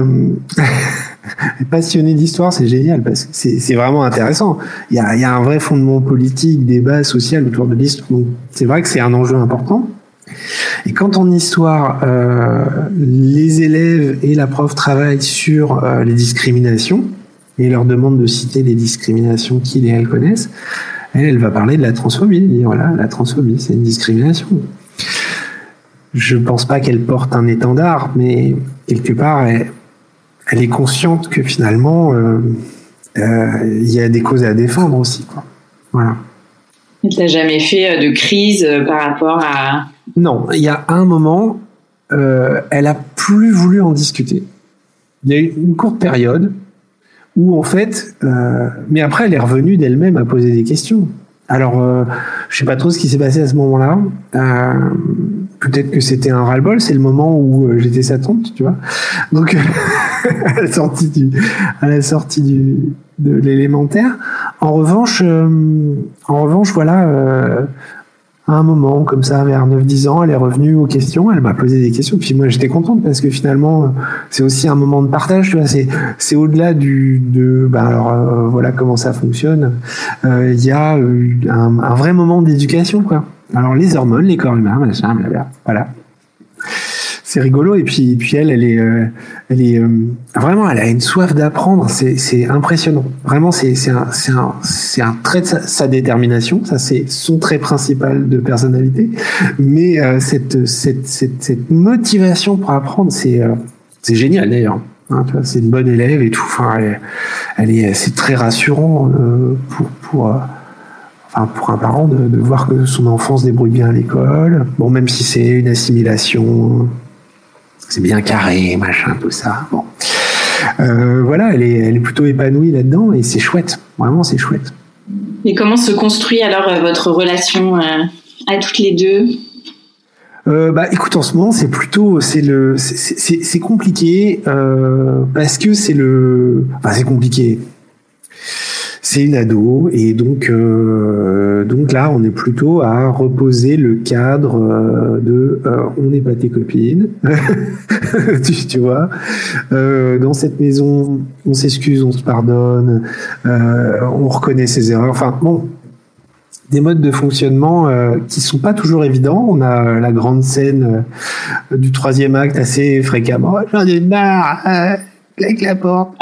passionné d'histoire, c'est génial parce que c'est, c'est vraiment intéressant. Il y a, il y a un vrai fondement politique, débat social autour de l'histoire. Donc, c'est vrai que c'est un enjeu important. Et quand en histoire, euh, les élèves et la prof travaillent sur euh, les discriminations et leur demandent de citer les discriminations qu'ils et elles connaissent, elle, elle va parler de la transphobie. Elle dit, voilà, la transphobie, c'est une discrimination. Je pense pas qu'elle porte un étendard, mais quelque part, elle, elle est consciente que finalement, euh, euh, y a des causes à défendre aussi, quoi. Voilà.
Et t'as jamais fait de crise par rapport à...
Non, il y a un moment, euh, elle a plus voulu en discuter. Il y a eu une courte période où, en fait, euh, mais après, elle est revenue d'elle-même à poser des questions. Alors, euh, je sais pas trop ce qui s'est passé à ce moment-là. Euh, peut-être que c'était un ras-le-bol. C'est le moment où euh, j'étais sa tante, tu vois. Donc, à la sortie du, à la sortie du, de l'élémentaire. En revanche, euh, en revanche, voilà, euh, à un moment comme ça, vers neuf dix ans, elle est revenue aux questions. Elle m'a posé des questions. Puis moi, j'étais contente parce que finalement, c'est aussi un moment de partage. Tu vois, c'est c'est au-delà du de. Ben alors euh, voilà comment ça fonctionne. Il euh, y a un, un vrai moment d'éducation, quoi. Alors les hormones, les corps humains, machin, blablabla. Voilà. C'est rigolo. Et puis, et puis elle, elle est, euh, elle est euh, vraiment, elle a une soif d'apprendre. C'est, c'est impressionnant. Vraiment, c'est, c'est un, c'est un, c'est un trait de sa, sa détermination. Ça, c'est son trait principal de personnalité. Mais euh, cette, cette, cette, cette motivation pour apprendre, c'est, euh, c'est génial d'ailleurs. Hein, tu vois, c'est une bonne élève et tout. Enfin, elle, elle est, c'est très rassurant euh, pour pour euh, enfin pour un parent de, de voir que son enfant se débrouille bien à l'école. Bon, même si c'est une assimilation, c'est bien carré, machin, tout ça. Bon, euh, voilà, elle est elle est plutôt épanouie là-dedans et c'est chouette. Vraiment, c'est chouette.
Et comment se construit alors euh, votre relation euh, à toutes les deux?
Euh, bah, écoute, en ce moment, c'est plutôt, c'est le, c'est, c'est, c'est compliqué euh, parce que c'est le, enfin, c'est compliqué. C'est une ado et donc, euh, donc là, on est plutôt à reposer le cadre euh, de, euh, on n'est pas tes copines, tu, tu vois. Euh, dans cette maison, on s'excuse, on se pardonne, euh, on reconnaît ses erreurs. Enfin, bon. Des modes de fonctionnement euh, qui sont pas toujours évidents. On a la grande scène euh, du troisième acte assez fréquemment. J'en ai marre, euh, claque la porte.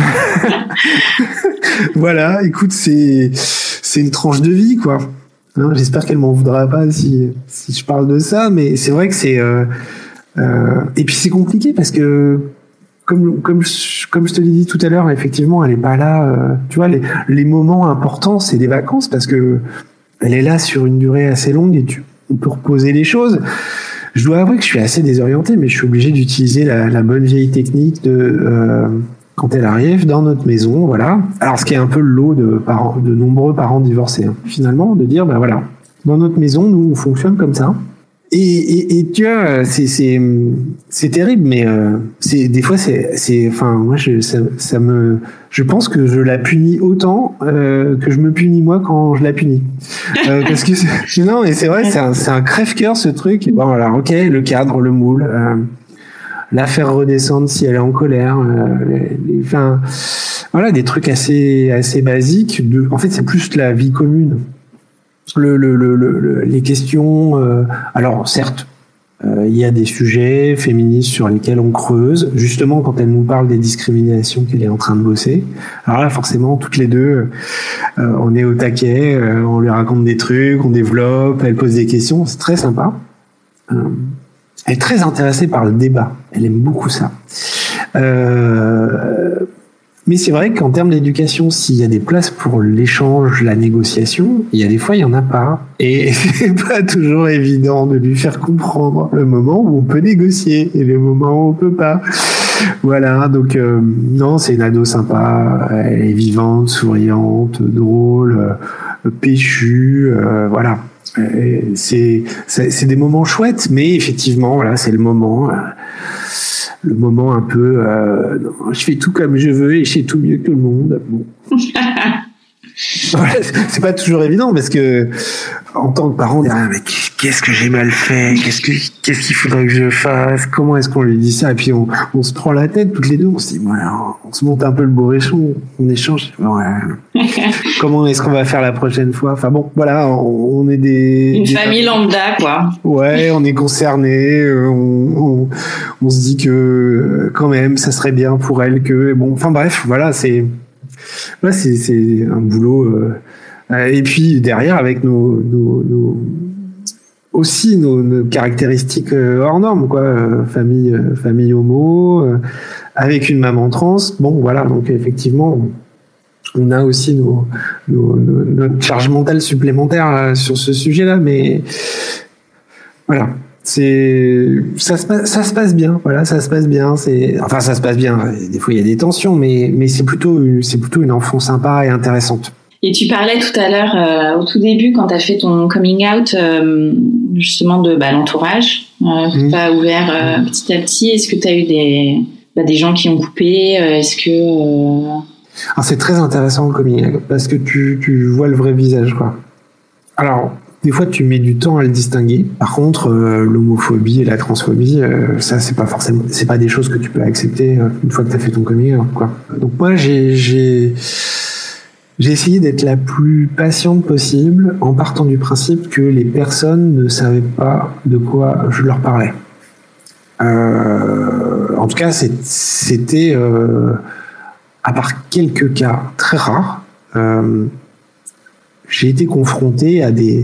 Voilà, écoute, c'est c'est une tranche de vie, quoi. Hein, j'espère qu'elle m'en voudra pas si si je parle de ça, mais c'est vrai que c'est euh, euh, et puis c'est compliqué parce que Comme, comme, je, comme je te l'ai dit tout à l'heure, effectivement, elle est pas là. Euh, tu vois, les, les moments importants, c'est des vacances parce que elle est là sur une durée assez longue et tu, on peut reposer les choses. Je dois avouer que je suis assez désorienté, mais je suis obligé d'utiliser la, la bonne vieille technique de euh, quand elle arrive dans notre maison, voilà. Alors, ce qui est un peu le lot de parents, de nombreux parents divorcés, hein, finalement, de dire, ben voilà, dans notre maison, nous, on fonctionne comme ça. Et, et, et tu vois, c'est c'est c'est terrible, mais euh, c'est des fois c'est c'est enfin moi je ça, ça me je pense que je la punis autant euh, que je me punis moi quand je la punis euh, parce que c'est, non mais c'est vrai c'est un c'est un crève-cœur ce truc. Bon voilà, ok, le cadre, le moule, euh, la faire redescendre si elle est en colère, euh, enfin voilà des trucs assez assez basiques. De, en fait c'est plus la vie commune. Le, le, le, le, les questions. Euh, alors, certes, euh, il y a des sujets féministes sur lesquels on creuse, justement quand elle nous parle des discriminations qu'elle est en train de bosser. Alors là, forcément, toutes les deux, euh, on est au taquet, euh, on lui raconte des trucs, on développe, elle pose des questions, c'est très sympa. Euh, elle est très intéressée par le débat, elle aime beaucoup ça. Euh, Mais c'est vrai qu'en termes d'éducation, s'il y a des places pour l'échange, la négociation, il y a des fois, il y en a pas. Et c'est pas toujours évident de lui faire comprendre le moment où on peut négocier et le moment où on peut pas. Voilà, donc euh, non, c'est une ado sympa, elle est vivante, souriante, drôle, euh, péchue, euh, voilà. Et c'est, c'est c'est des moments chouettes, mais effectivement, voilà, c'est le moment. Euh, le moment un peu euh, non, je fais tout comme je veux et je sais tout mieux que tout le monde. Bon. Ouais, c'est pas toujours évident parce que en tant que parent on dit ah, mais qu'est-ce que j'ai mal fait, qu'est-ce que qu'est-ce qu'il faudrait que je fasse, comment est-ce qu'on lui dit ça, et puis on, on se prend la tête toutes les deux, on se dit ouais, on se monte un peu le bourrichon, on échange ouais. Comment est-ce qu'on va faire la prochaine fois, enfin bon voilà, on, on est des
une
des
famille
familles.
Lambda quoi.
Ouais, on est concerné, on, on, on se dit que quand même ça serait bien pour elle que bon, enfin bref voilà, c'est ouais, c'est c'est un boulot euh, et puis derrière avec nos nos, nos aussi nos, nos caractéristiques euh, hors normes quoi, euh, famille euh, famille homo euh, avec une maman trans, bon voilà, donc effectivement on, on a aussi nos, nos, nos notre charge mentale supplémentaire là, sur ce sujet-là, mais voilà. C'est ça se passe, ça se passe bien, voilà, ça se passe bien, c'est enfin ça se passe bien, des fois il y a des tensions, mais mais c'est plutôt c'est plutôt une enfant sympa et intéressante.
Et tu parlais tout à l'heure euh, au tout début quand tu as fait ton coming out euh, justement de bah, l'entourage euh, que mmh. tu as ouvert euh, petit à petit. Est-ce que tu as eu des bah, des gens qui ont coupé, euh, est-ce que euh...
Alors c'est très intéressant le coming out parce que tu tu vois le vrai visage quoi. Alors des fois, tu mets du temps à le distinguer. Par contre, euh, l'homophobie et la transphobie, euh, ça, c'est pas forcément, c'est pas des choses que tu peux accepter euh, une fois que t'as fait ton coming out, quoi. Donc moi, j'ai, j'ai, j'ai essayé d'être la plus patiente possible, en partant du principe que les personnes ne savaient pas de quoi je leur parlais. Euh, en tout cas, c'est, c'était, euh, à part quelques cas très rares. Euh, J'ai été confronté à des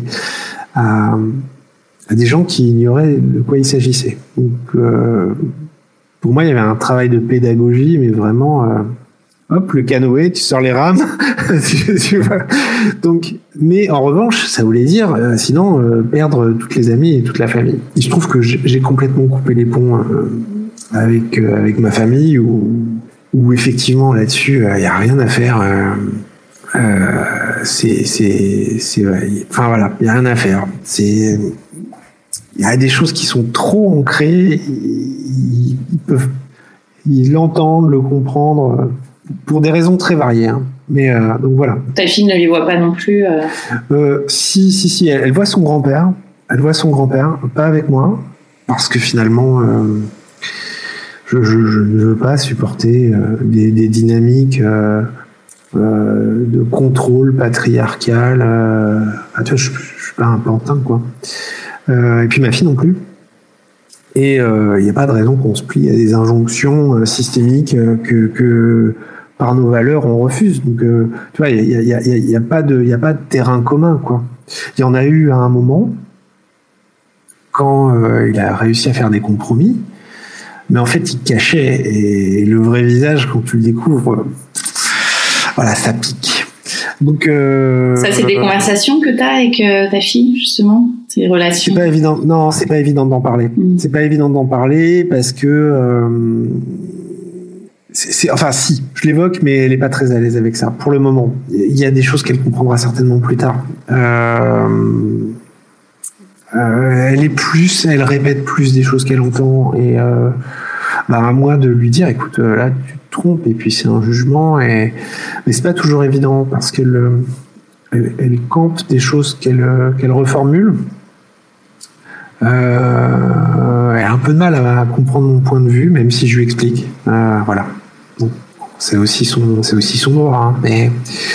à, à des gens qui ignoraient de quoi il s'agissait. Donc, euh, Pour moi, il y avait un travail de pédagogie, mais vraiment, euh, hop, le canoë, tu sors les rames. tu, tu vois. Donc, mais en revanche, ça voulait dire, euh, sinon, euh, perdre toutes les amies et toute la famille. Il se trouve que j'ai complètement coupé les ponts euh, avec euh, avec ma famille, où, où effectivement là-dessus, il euh, y a rien à faire. Euh, euh, c'est c'est c'est, ouais, enfin voilà, il y a rien à faire. C'est il y a des choses qui sont trop ancrées. Ils, ils peuvent, ils l'entendent, le comprendre. Euh, pour des raisons très variées, hein. Mais euh, donc voilà.
Ta fille ne les voit pas non plus euh...
Euh, si, si, si. Elle, elle voit son grand-père. Elle voit son grand-père, pas avec moi, parce que finalement, euh, je, je, je ne veux pas supporter euh, des, des dynamiques euh, euh, de contrôle patriarcal. Euh, ah, tu vois, je, je suis pas un pantin, quoi. Euh, et puis ma fille non plus. Et il euh, n'y a pas de raison qu'on se plie à des injonctions euh, systémiques euh, que, que par nos valeurs on refuse. Donc euh, tu vois, il y a, y a, y a, y a pas de, il y a pas de terrain commun, quoi. Il y en a eu à un moment quand euh, il a réussi à faire des compromis, mais en fait il cachait, et, et le vrai visage quand tu le découvres, euh, voilà, ça pique. Donc euh,
ça, c'est des euh, conversations que tu as avec euh, ta fille, justement, ces relations.
C'est pas évident. Non, c'est pas évident d'en parler. Mmh. C'est pas évident d'en parler parce que euh, c'est, c'est, enfin si, je l'évoque, mais elle est pas très à l'aise avec ça pour le moment. Il y a des choses qu'elle comprendra certainement plus tard. Euh, euh, elle est plus, elle répète plus des choses qu'elle entend, et euh, bah à moi de lui dire, écoute, là tu te trompes, et puis c'est un jugement, et mais c'est pas toujours évident parce qu'elle euh, elle, elle campe des choses qu'elle qu'elle reformule. Euh, elle a un peu de mal à, à comprendre mon point de vue, même si je lui explique. Euh, voilà. Bon, c'est aussi son, c'est aussi son droit, hein, mais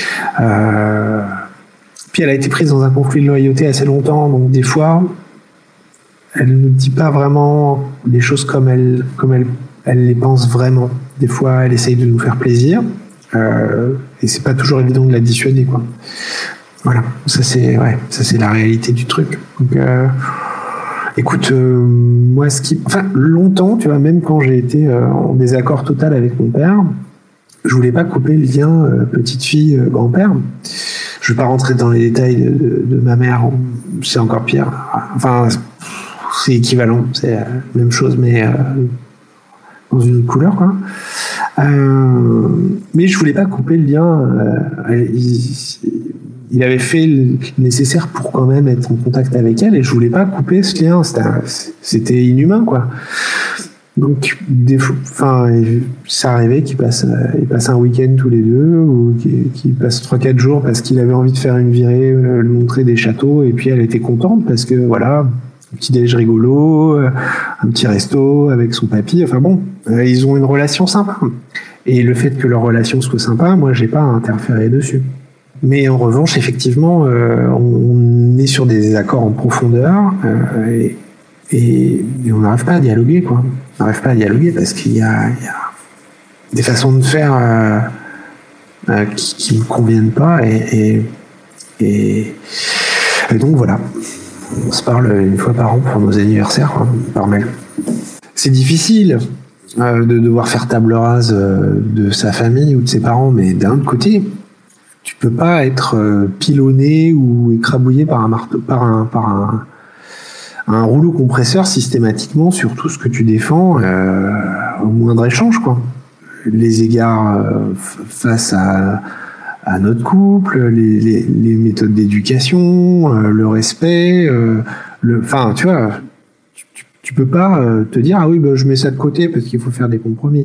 euh, puis elle a été prise dans un conflit de loyauté assez longtemps, donc des fois, elle ne dit pas vraiment les choses comme elle, comme elle, elle les pense vraiment. Des fois, elle essaye de nous faire plaisir, euh, et c'est pas toujours évident de la dissuader, quoi. Voilà, ça c'est, ouais, ça c'est la réalité du truc. Donc, euh, écoute, euh, moi, ce qui, enfin, longtemps, tu vois, même quand j'ai été euh, en désaccord total avec mon père, je voulais pas couper le lien euh, petite fille euh, grand-père. Je vais pas rentrer dans les détails de, de, de ma mère, c'est encore pire. Enfin, c'est équivalent, c'est la même chose, mais euh, dans une autre couleur, quoi. Euh, mais je voulais pas couper le lien. Euh, il, il avait fait le nécessaire pour quand même être en contact avec elle, et je voulais pas couper ce lien. C'était, c'était inhumain, quoi. Donc, des fois, enfin, ça arrivait qu'il passe, il passe un week-end tous les deux, ou qu'il, qu'il passe trois quatre jours parce qu'il avait envie de faire une virée, euh, lui montrer des châteaux, et puis elle était contente parce que voilà, un petit déj rigolo, un petit resto avec son papy. Enfin bon, euh, ils ont une relation sympa. Et le fait que leur relation soit sympa, moi, j'ai pas à interférer dessus. Mais en revanche, effectivement, euh, on est sur des désaccords en profondeur, euh, et, et, et on n'arrive pas à dialoguer, quoi. On n'arrive pas à dialoguer parce qu'il y a, il y a des façons de faire euh, euh, qui, qui me conviennent pas, et, et, et, et donc voilà. On se parle une fois par an pour nos anniversaires, hein, par mail. C'est difficile euh, de devoir faire table rase euh, de sa famille ou de ses parents, mais d'un autre côté, tu peux pas être euh, pilonné ou écrabouillé par un marteau, par un, par un, un rouleau compresseur systématiquement sur tout ce que tu défends euh, au moindre échange, quoi. Les égards euh, face à à notre couple, les, les, les méthodes d'éducation, euh, le respect, euh, le, enfin, tu vois, tu, tu peux pas euh, te dire, ah oui, bah, je mets ça de côté parce qu'il faut faire des compromis.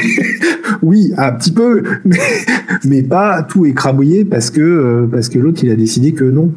Oui, un petit peu, mais, mais pas tout écrabouiller parce que, euh, parce que l'autre, il a décidé que non.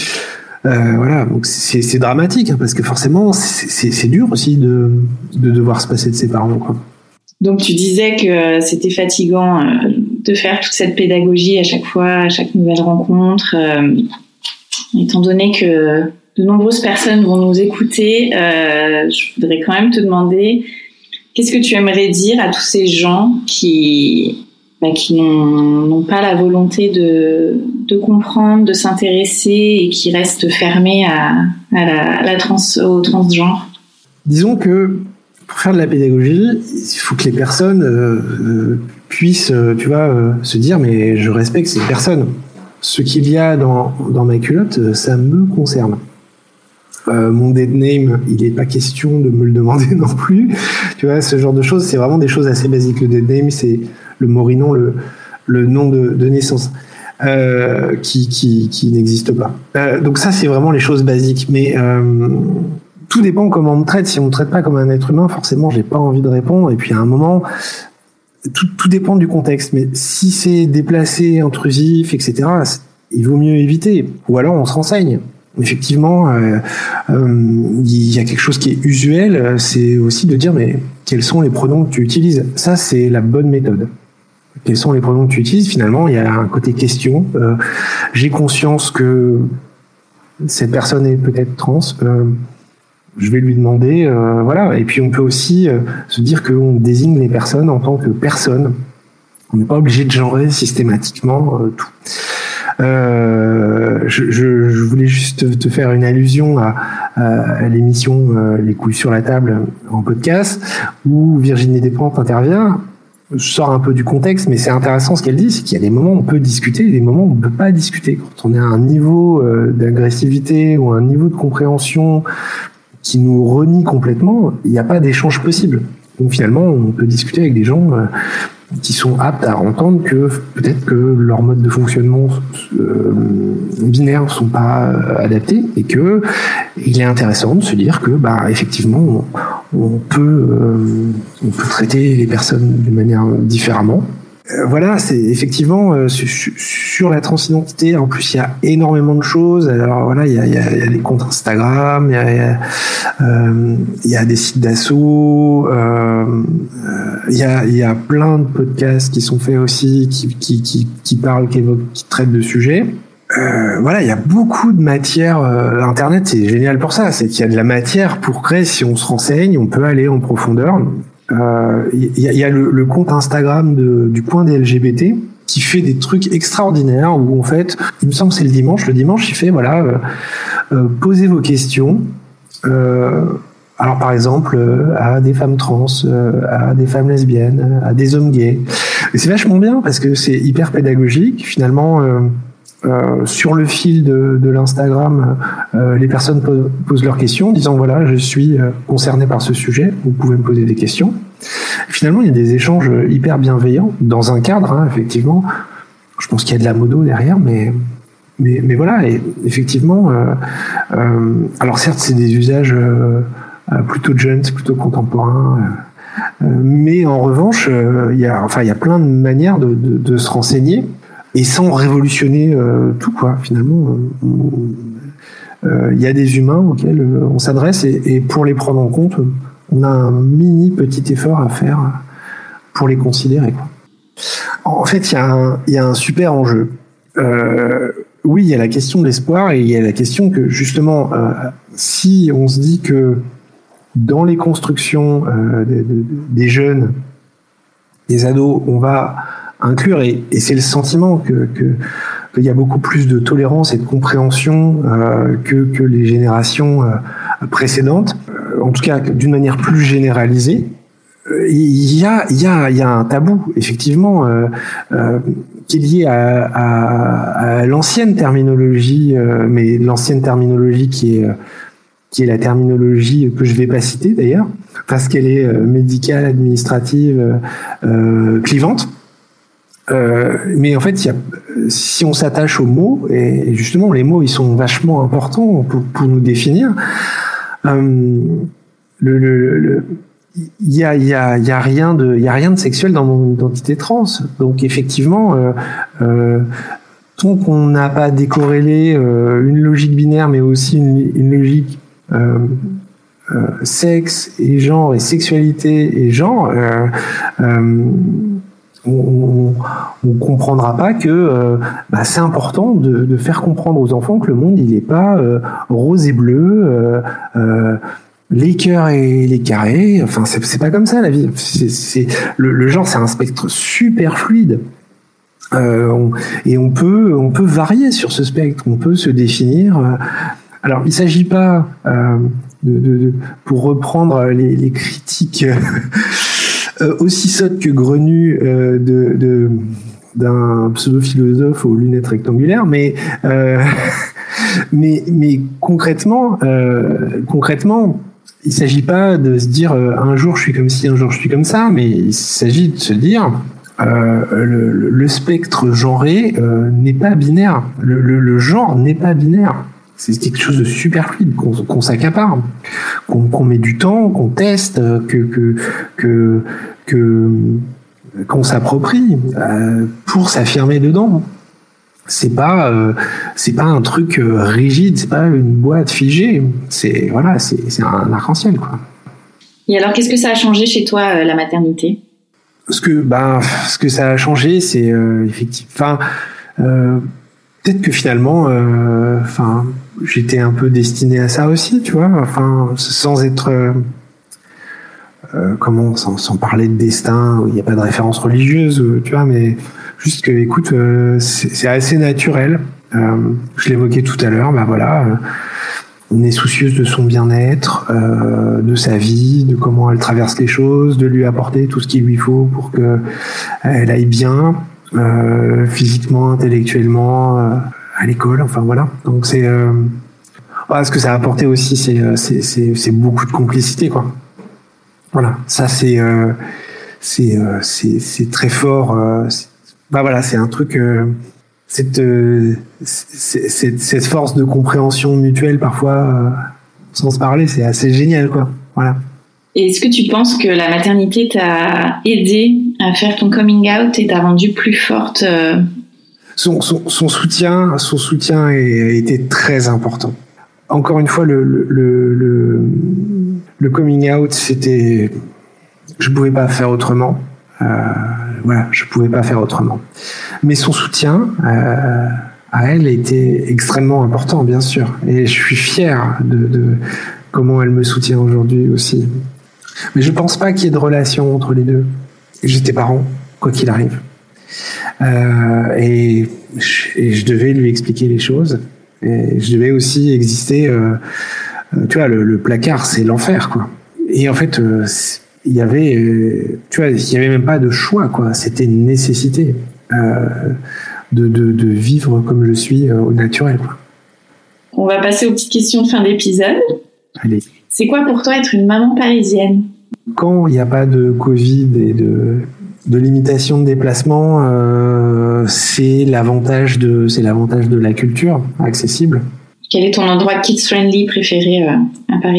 Euh, voilà, donc c'est, c'est dramatique, hein, parce que forcément, c'est, c'est, c'est dur aussi de, de devoir se passer de ses parents, quoi.
Donc tu disais que c'était fatigant euh, de faire toute cette pédagogie à chaque fois, à chaque nouvelle rencontre. Euh, étant donné que de nombreuses personnes vont nous écouter, euh, je voudrais quand même te demander, qu'est-ce que tu aimerais dire à tous ces gens qui, bah, qui n'ont, n'ont pas la volonté de, de comprendre, de s'intéresser, et qui restent fermés à, à la, à la trans, au transgenre?
Disons que pour faire de la pédagogie, il faut que les personnes euh, euh, puissent, euh, tu vois, euh, se dire mais je respecte ces personnes. Ce qu'il y a dans dans ma culotte, ça me concerne. Euh, mon dead name, il n'est pas question de me le demander non plus. Tu vois, ce genre de choses, c'est vraiment des choses assez basiques. Le dead name, c'est le morinon, le, le nom de, de naissance, euh, qui, qui, qui n'existe pas. Euh, donc ça, c'est vraiment les choses basiques. Mais euh, tout dépend comment on me traite. Si on me traite pas comme un être humain, forcément, j'ai pas envie de répondre. Et puis à un moment, tout, tout dépend du contexte. Mais si c'est déplacé, intrusif, et cetera, il vaut mieux éviter. Ou alors on se renseigne. Effectivement, euh, euh, il y a quelque chose qui est usuel, c'est aussi de dire mais quels sont les pronoms que tu utilises. Ça, c'est la bonne méthode. Quels sont les pronoms que tu utilises? Finalement, il y a un côté question. Euh, j'ai conscience que cette personne est peut-être trans. Euh, je vais lui demander, euh, voilà. Et puis on peut aussi euh, se dire qu'on désigne les personnes en tant que personnes. On n'est pas obligé de genrer systématiquement euh, tout. Euh, je, je, je voulais juste te faire une allusion à, à l'émission euh, Les couilles sur la table en podcast où Virginie Despentes intervient. Je sors un peu du contexte, mais c'est intéressant ce qu'elle dit, c'est qu'il y a des moments où on peut discuter et des moments où on ne peut pas discuter. Quand on est à un niveau euh, d'agressivité ou un niveau de compréhension qui nous renie complètement, il n'y a pas d'échange possible. Donc finalement, on peut discuter avec des gens euh, qui sont aptes à entendre que peut-être que leurs modes de fonctionnement euh, binaires sont pas adaptés et que il est intéressant de se dire que bah effectivement on, on peut euh, on peut traiter les personnes d'une manière différemment. Euh, voilà, c'est effectivement euh, sur, sur la transidentité. En plus, il y a énormément de choses. Alors voilà, il y a, il y a, il y a les comptes Instagram, il y a, il y a, euh, il y a des sites d'assaut, euh, il y a, il y a plein de podcasts qui sont faits aussi, qui, qui, qui, qui parlent, qui évoquent, qui traitent de sujets. Euh, voilà, il y a beaucoup de matière. Euh, Internet, c'est génial pour ça. C'est qu'il y a de la matière pour créer. Si on se renseigne, on peut aller en profondeur. Il euh, y, y a le, le compte Instagram de, du Coin des L G B T qui fait des trucs extraordinaires où en fait, il me semble que c'est le dimanche. Le dimanche, il fait voilà, euh, euh, posez vos questions. Euh, alors par exemple euh, à des femmes trans, euh, à des femmes lesbiennes, à des hommes gays. Et c'est vachement bien parce que c'est hyper pédagogique. Finalement, euh, euh, sur le fil de, de l'Instagram, euh, les personnes posent, posent leurs questions, en disant voilà, je suis euh, concerné par ce sujet, vous pouvez me poser des questions. Et finalement, il y a des échanges hyper bienveillants dans un cadre, hein, effectivement. Je pense qu'il y a de la modo derrière, mais mais, mais voilà. Et effectivement, euh, euh, alors certes, c'est des usages euh, plutôt jeunes, plutôt contemporains. Euh, mais en revanche, euh, il y a, enfin, il y a plein de manières de, de, de se renseigner et sans révolutionner euh, tout, quoi. Finalement, il euh, y a des humains auxquels euh, on s'adresse et, et pour les prendre en compte, on a un mini petit effort à faire pour les considérer, quoi. En fait, il y a un, il y a un super enjeu. Euh, oui, il y a la question de l'espoir et il y a la question que justement, euh, si on se dit que dans les constructions euh, des, des jeunes, des ados, on va inclure, et, et c'est le sentiment que, que qu'il y a beaucoup plus de tolérance et de compréhension euh, que, que les générations euh, précédentes, euh, en tout cas d'une manière plus généralisée. Il y a, il y a, il y a un tabou, effectivement, euh, euh, qui est lié à, à, à l'ancienne terminologie, euh, mais l'ancienne terminologie qui est, qui est la terminologie que je vais pas citer d'ailleurs, parce qu'elle est euh, médicale, administrative, euh, clivante. Euh, mais en fait, il y a, si on s'attache aux mots, et justement les mots, ils sont vachement importants pour, pour nous définir. Euh, le, le, le Il y a, il y a, il y a rien de, il y a rien de sexuel dans mon identité trans. Donc effectivement, euh, euh, tant qu'on n'a pas décorrélé euh, une logique binaire, mais aussi une, une logique euh, euh, sexe et genre et sexualité et genre, euh, euh, on, on comprendra pas que euh, bah, c'est important de, de faire comprendre aux enfants que le monde il est pas euh, rose et bleu. Euh, euh, les cœurs et les carrés, enfin c'est, c'est pas comme ça la vie. C'est, c'est le, le genre, c'est un spectre super fluide, euh, on, et on peut on peut varier sur ce spectre, on peut se définir. Euh, alors il s'agit pas euh, de, de, de pour reprendre les, les critiques euh, aussi sottes que grenues euh, de, de d'un pseudo-philosophe aux lunettes rectangulaires, mais euh, mais mais concrètement, euh, concrètement, il s'agit pas de se dire euh, un jour je suis comme ci, un jour je suis comme ça, mais il s'agit de se dire euh, le, le spectre genré euh, n'est pas binaire. Le, le, le genre n'est pas binaire. C'est quelque chose de super fluide qu'on, qu'on s'accapare, qu'on, qu'on met du temps, qu'on teste, que que que que qu'on s'approprie euh, pour s'affirmer dedans. C'est pas euh, c'est pas un truc euh, rigide, c'est pas une boîte figée. C'est voilà, c'est c'est un arc-en-ciel quoi.
Et alors, qu'est-ce que ça a changé chez toi euh, la maternité ?
Ce que ben ce que ça a changé, c'est euh, effectivement, enfin euh, peut-être que finalement, enfin euh, j'étais un peu destiné à ça aussi, tu vois. Enfin sans être euh, Euh, comment sans, sans parler de destin, il n'y a pas de référence religieuse, tu vois, mais juste que, écoute, euh, c'est, c'est assez naturel. Euh, je l'évoquais tout à l'heure, bah voilà, euh, on est soucieuse de son bien-être, euh, de sa vie, de comment elle traverse les choses, de lui apporter tout ce qu'il lui faut pour que elle aille bien, euh, physiquement, intellectuellement, euh, à l'école, enfin voilà. Donc c'est, euh, voilà, ce que ça a apporté aussi, c'est, c'est, c'est, c'est beaucoup de complicité, quoi. Voilà, ça c'est euh, c'est, euh, c'est c'est très fort. Euh, c'est, bah voilà, c'est un truc. Euh, cette, euh, c'est, c'est, cette force de compréhension mutuelle parfois, euh, sans se parler, c'est assez génial, quoi. Voilà.
Et est-ce que tu penses que la maternité t'a aidé à faire ton coming out et t'a rendue plus forte euh...
son, son son soutien, son soutien a été très important. Encore une fois, le le le, le coming out, c'était, je pouvais pas faire autrement. Euh, voilà, je pouvais pas faire autrement. Mais son soutien euh, à elle était extrêmement important, bien sûr. Et je suis fier de, de comment elle me soutient aujourd'hui aussi. Mais je pense pas qu'il y ait de relation entre les deux. J'étais parent, quoi qu'il arrive. Euh, et, je, et je devais lui expliquer les choses. Et je devais aussi exister, euh, tu vois, le, le placard, c'est l'enfer, quoi. Et en fait, euh, il y avait, euh, tu vois, il y avait même pas de choix, quoi. C'était une nécessité euh, de, de, de vivre comme je suis euh, au naturel, quoi.
On va passer aux petites questions de fin d'épisode.
Allez.
C'est quoi pour toi être une maman parisienne ?
Quand il n'y a pas de Covid et de de limitation de déplacement, euh, c'est l'avantage de c'est l'avantage de la culture accessible.
Quel est ton endroit kids-friendly préféré euh, à Paris ?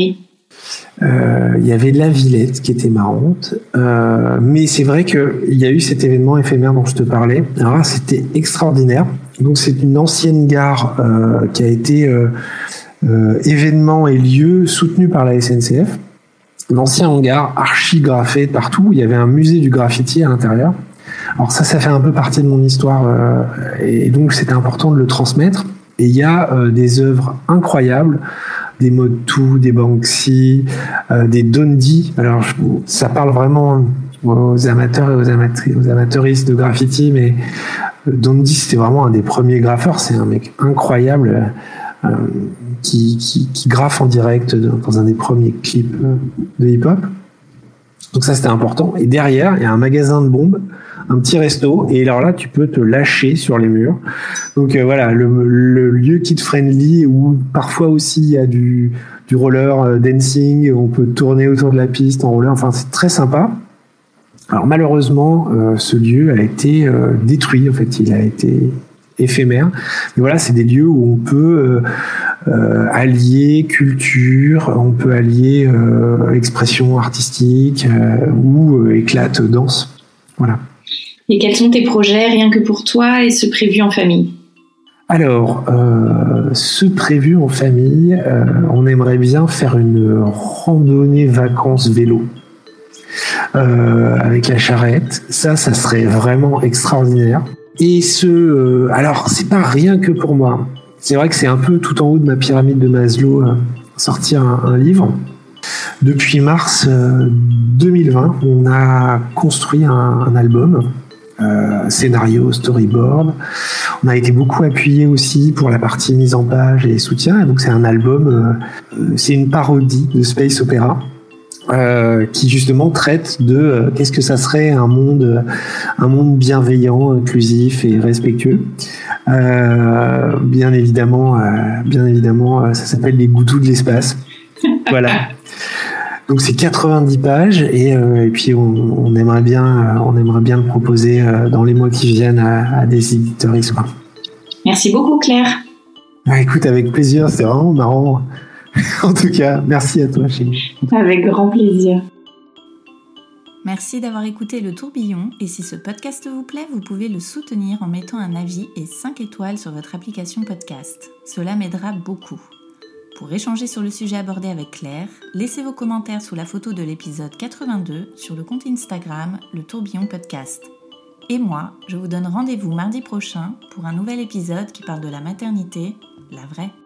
Euh, il y avait de la Villette qui était marrante, euh, mais c'est vrai qu'il y a eu cet événement éphémère dont je te parlais. Alors là, c'était extraordinaire. Donc c'est une ancienne gare euh, qui a été euh, euh, événement et lieu soutenu par la S N C F. L'ancien hangar archi-graffé partout. Il y avait un musée du graffiti à l'intérieur. Alors ça, ça fait un peu partie de mon histoire euh, et donc c'était important de le transmettre. Et il y a euh, des œuvres incroyables, des Motu, des Banksy, euh, des Dondi. Alors je, ça parle vraiment aux amateurs et aux, amatri- aux amateuristes de graffiti, mais euh, Dondi c'était vraiment un des premiers graffeurs. C'est un mec incroyable. Euh, qui, qui, qui graffe en direct dans un des premiers clips de hip-hop. Donc ça, c'était important. Et derrière, il y a un magasin de bombes, un petit resto, et alors là, tu peux te lâcher sur les murs. Donc euh, voilà, le, le lieu kid-friendly, où parfois aussi il y a du, du roller euh, dancing, on peut tourner autour de la piste en roller, enfin c'est très sympa. Alors malheureusement, euh, ce lieu a été euh, détruit, en fait, il a été éphémère. Mais voilà, c'est des lieux où on peut euh, euh, allier culture, on peut allier euh, expression artistique euh, ou euh, éclate danse. Voilà.
Et quels sont tes projets, rien que pour toi, et ceux prévus en famille ?
Alors, euh, ceux prévus en famille, euh, on aimerait bien faire une randonnée vacances vélo euh, avec la charrette. Ça, ça serait vraiment extraordinaire. Et ce, euh, alors c'est pas rien que pour moi. C'est vrai que c'est un peu tout en haut de ma pyramide de Maslow, euh, sortir un, un livre. Depuis mars euh, deux mille vingt, on a construit un, un album, euh, scénario, storyboard. On a été beaucoup appuyé aussi pour la partie mise en page et soutien. Et donc c'est un album, euh, c'est une parodie de space opéra. Euh, qui justement traite de euh, qu'est-ce que ça serait un monde, un monde bienveillant, inclusif et respectueux. Euh, bien évidemment, euh, bien évidemment, ça s'appelle Les Goutous de l'espace. Voilà. Donc c'est quatre-vingt-dix pages et, euh, et puis on, on aimerait bien, on aimerait bien le proposer euh, dans les mois qui viennent à, à des éditeuristes.
Merci beaucoup Claire.
Bah, écoute, avec plaisir, c'est vraiment marrant. En tout cas, merci à toi, chérie.
Avec grand plaisir.
Merci d'avoir écouté Le Tourbillon et si ce podcast vous plaît, vous pouvez le soutenir en mettant un avis et cinq étoiles sur votre application podcast. Cela m'aidera beaucoup. Pour échanger sur le sujet abordé avec Claire, laissez vos commentaires sous la photo de l'épisode quatre-vingt-deux sur le compte Instagram Le Tourbillon Podcast. Et moi, je vous donne rendez-vous mardi prochain pour un nouvel épisode qui parle de la maternité, la vraie.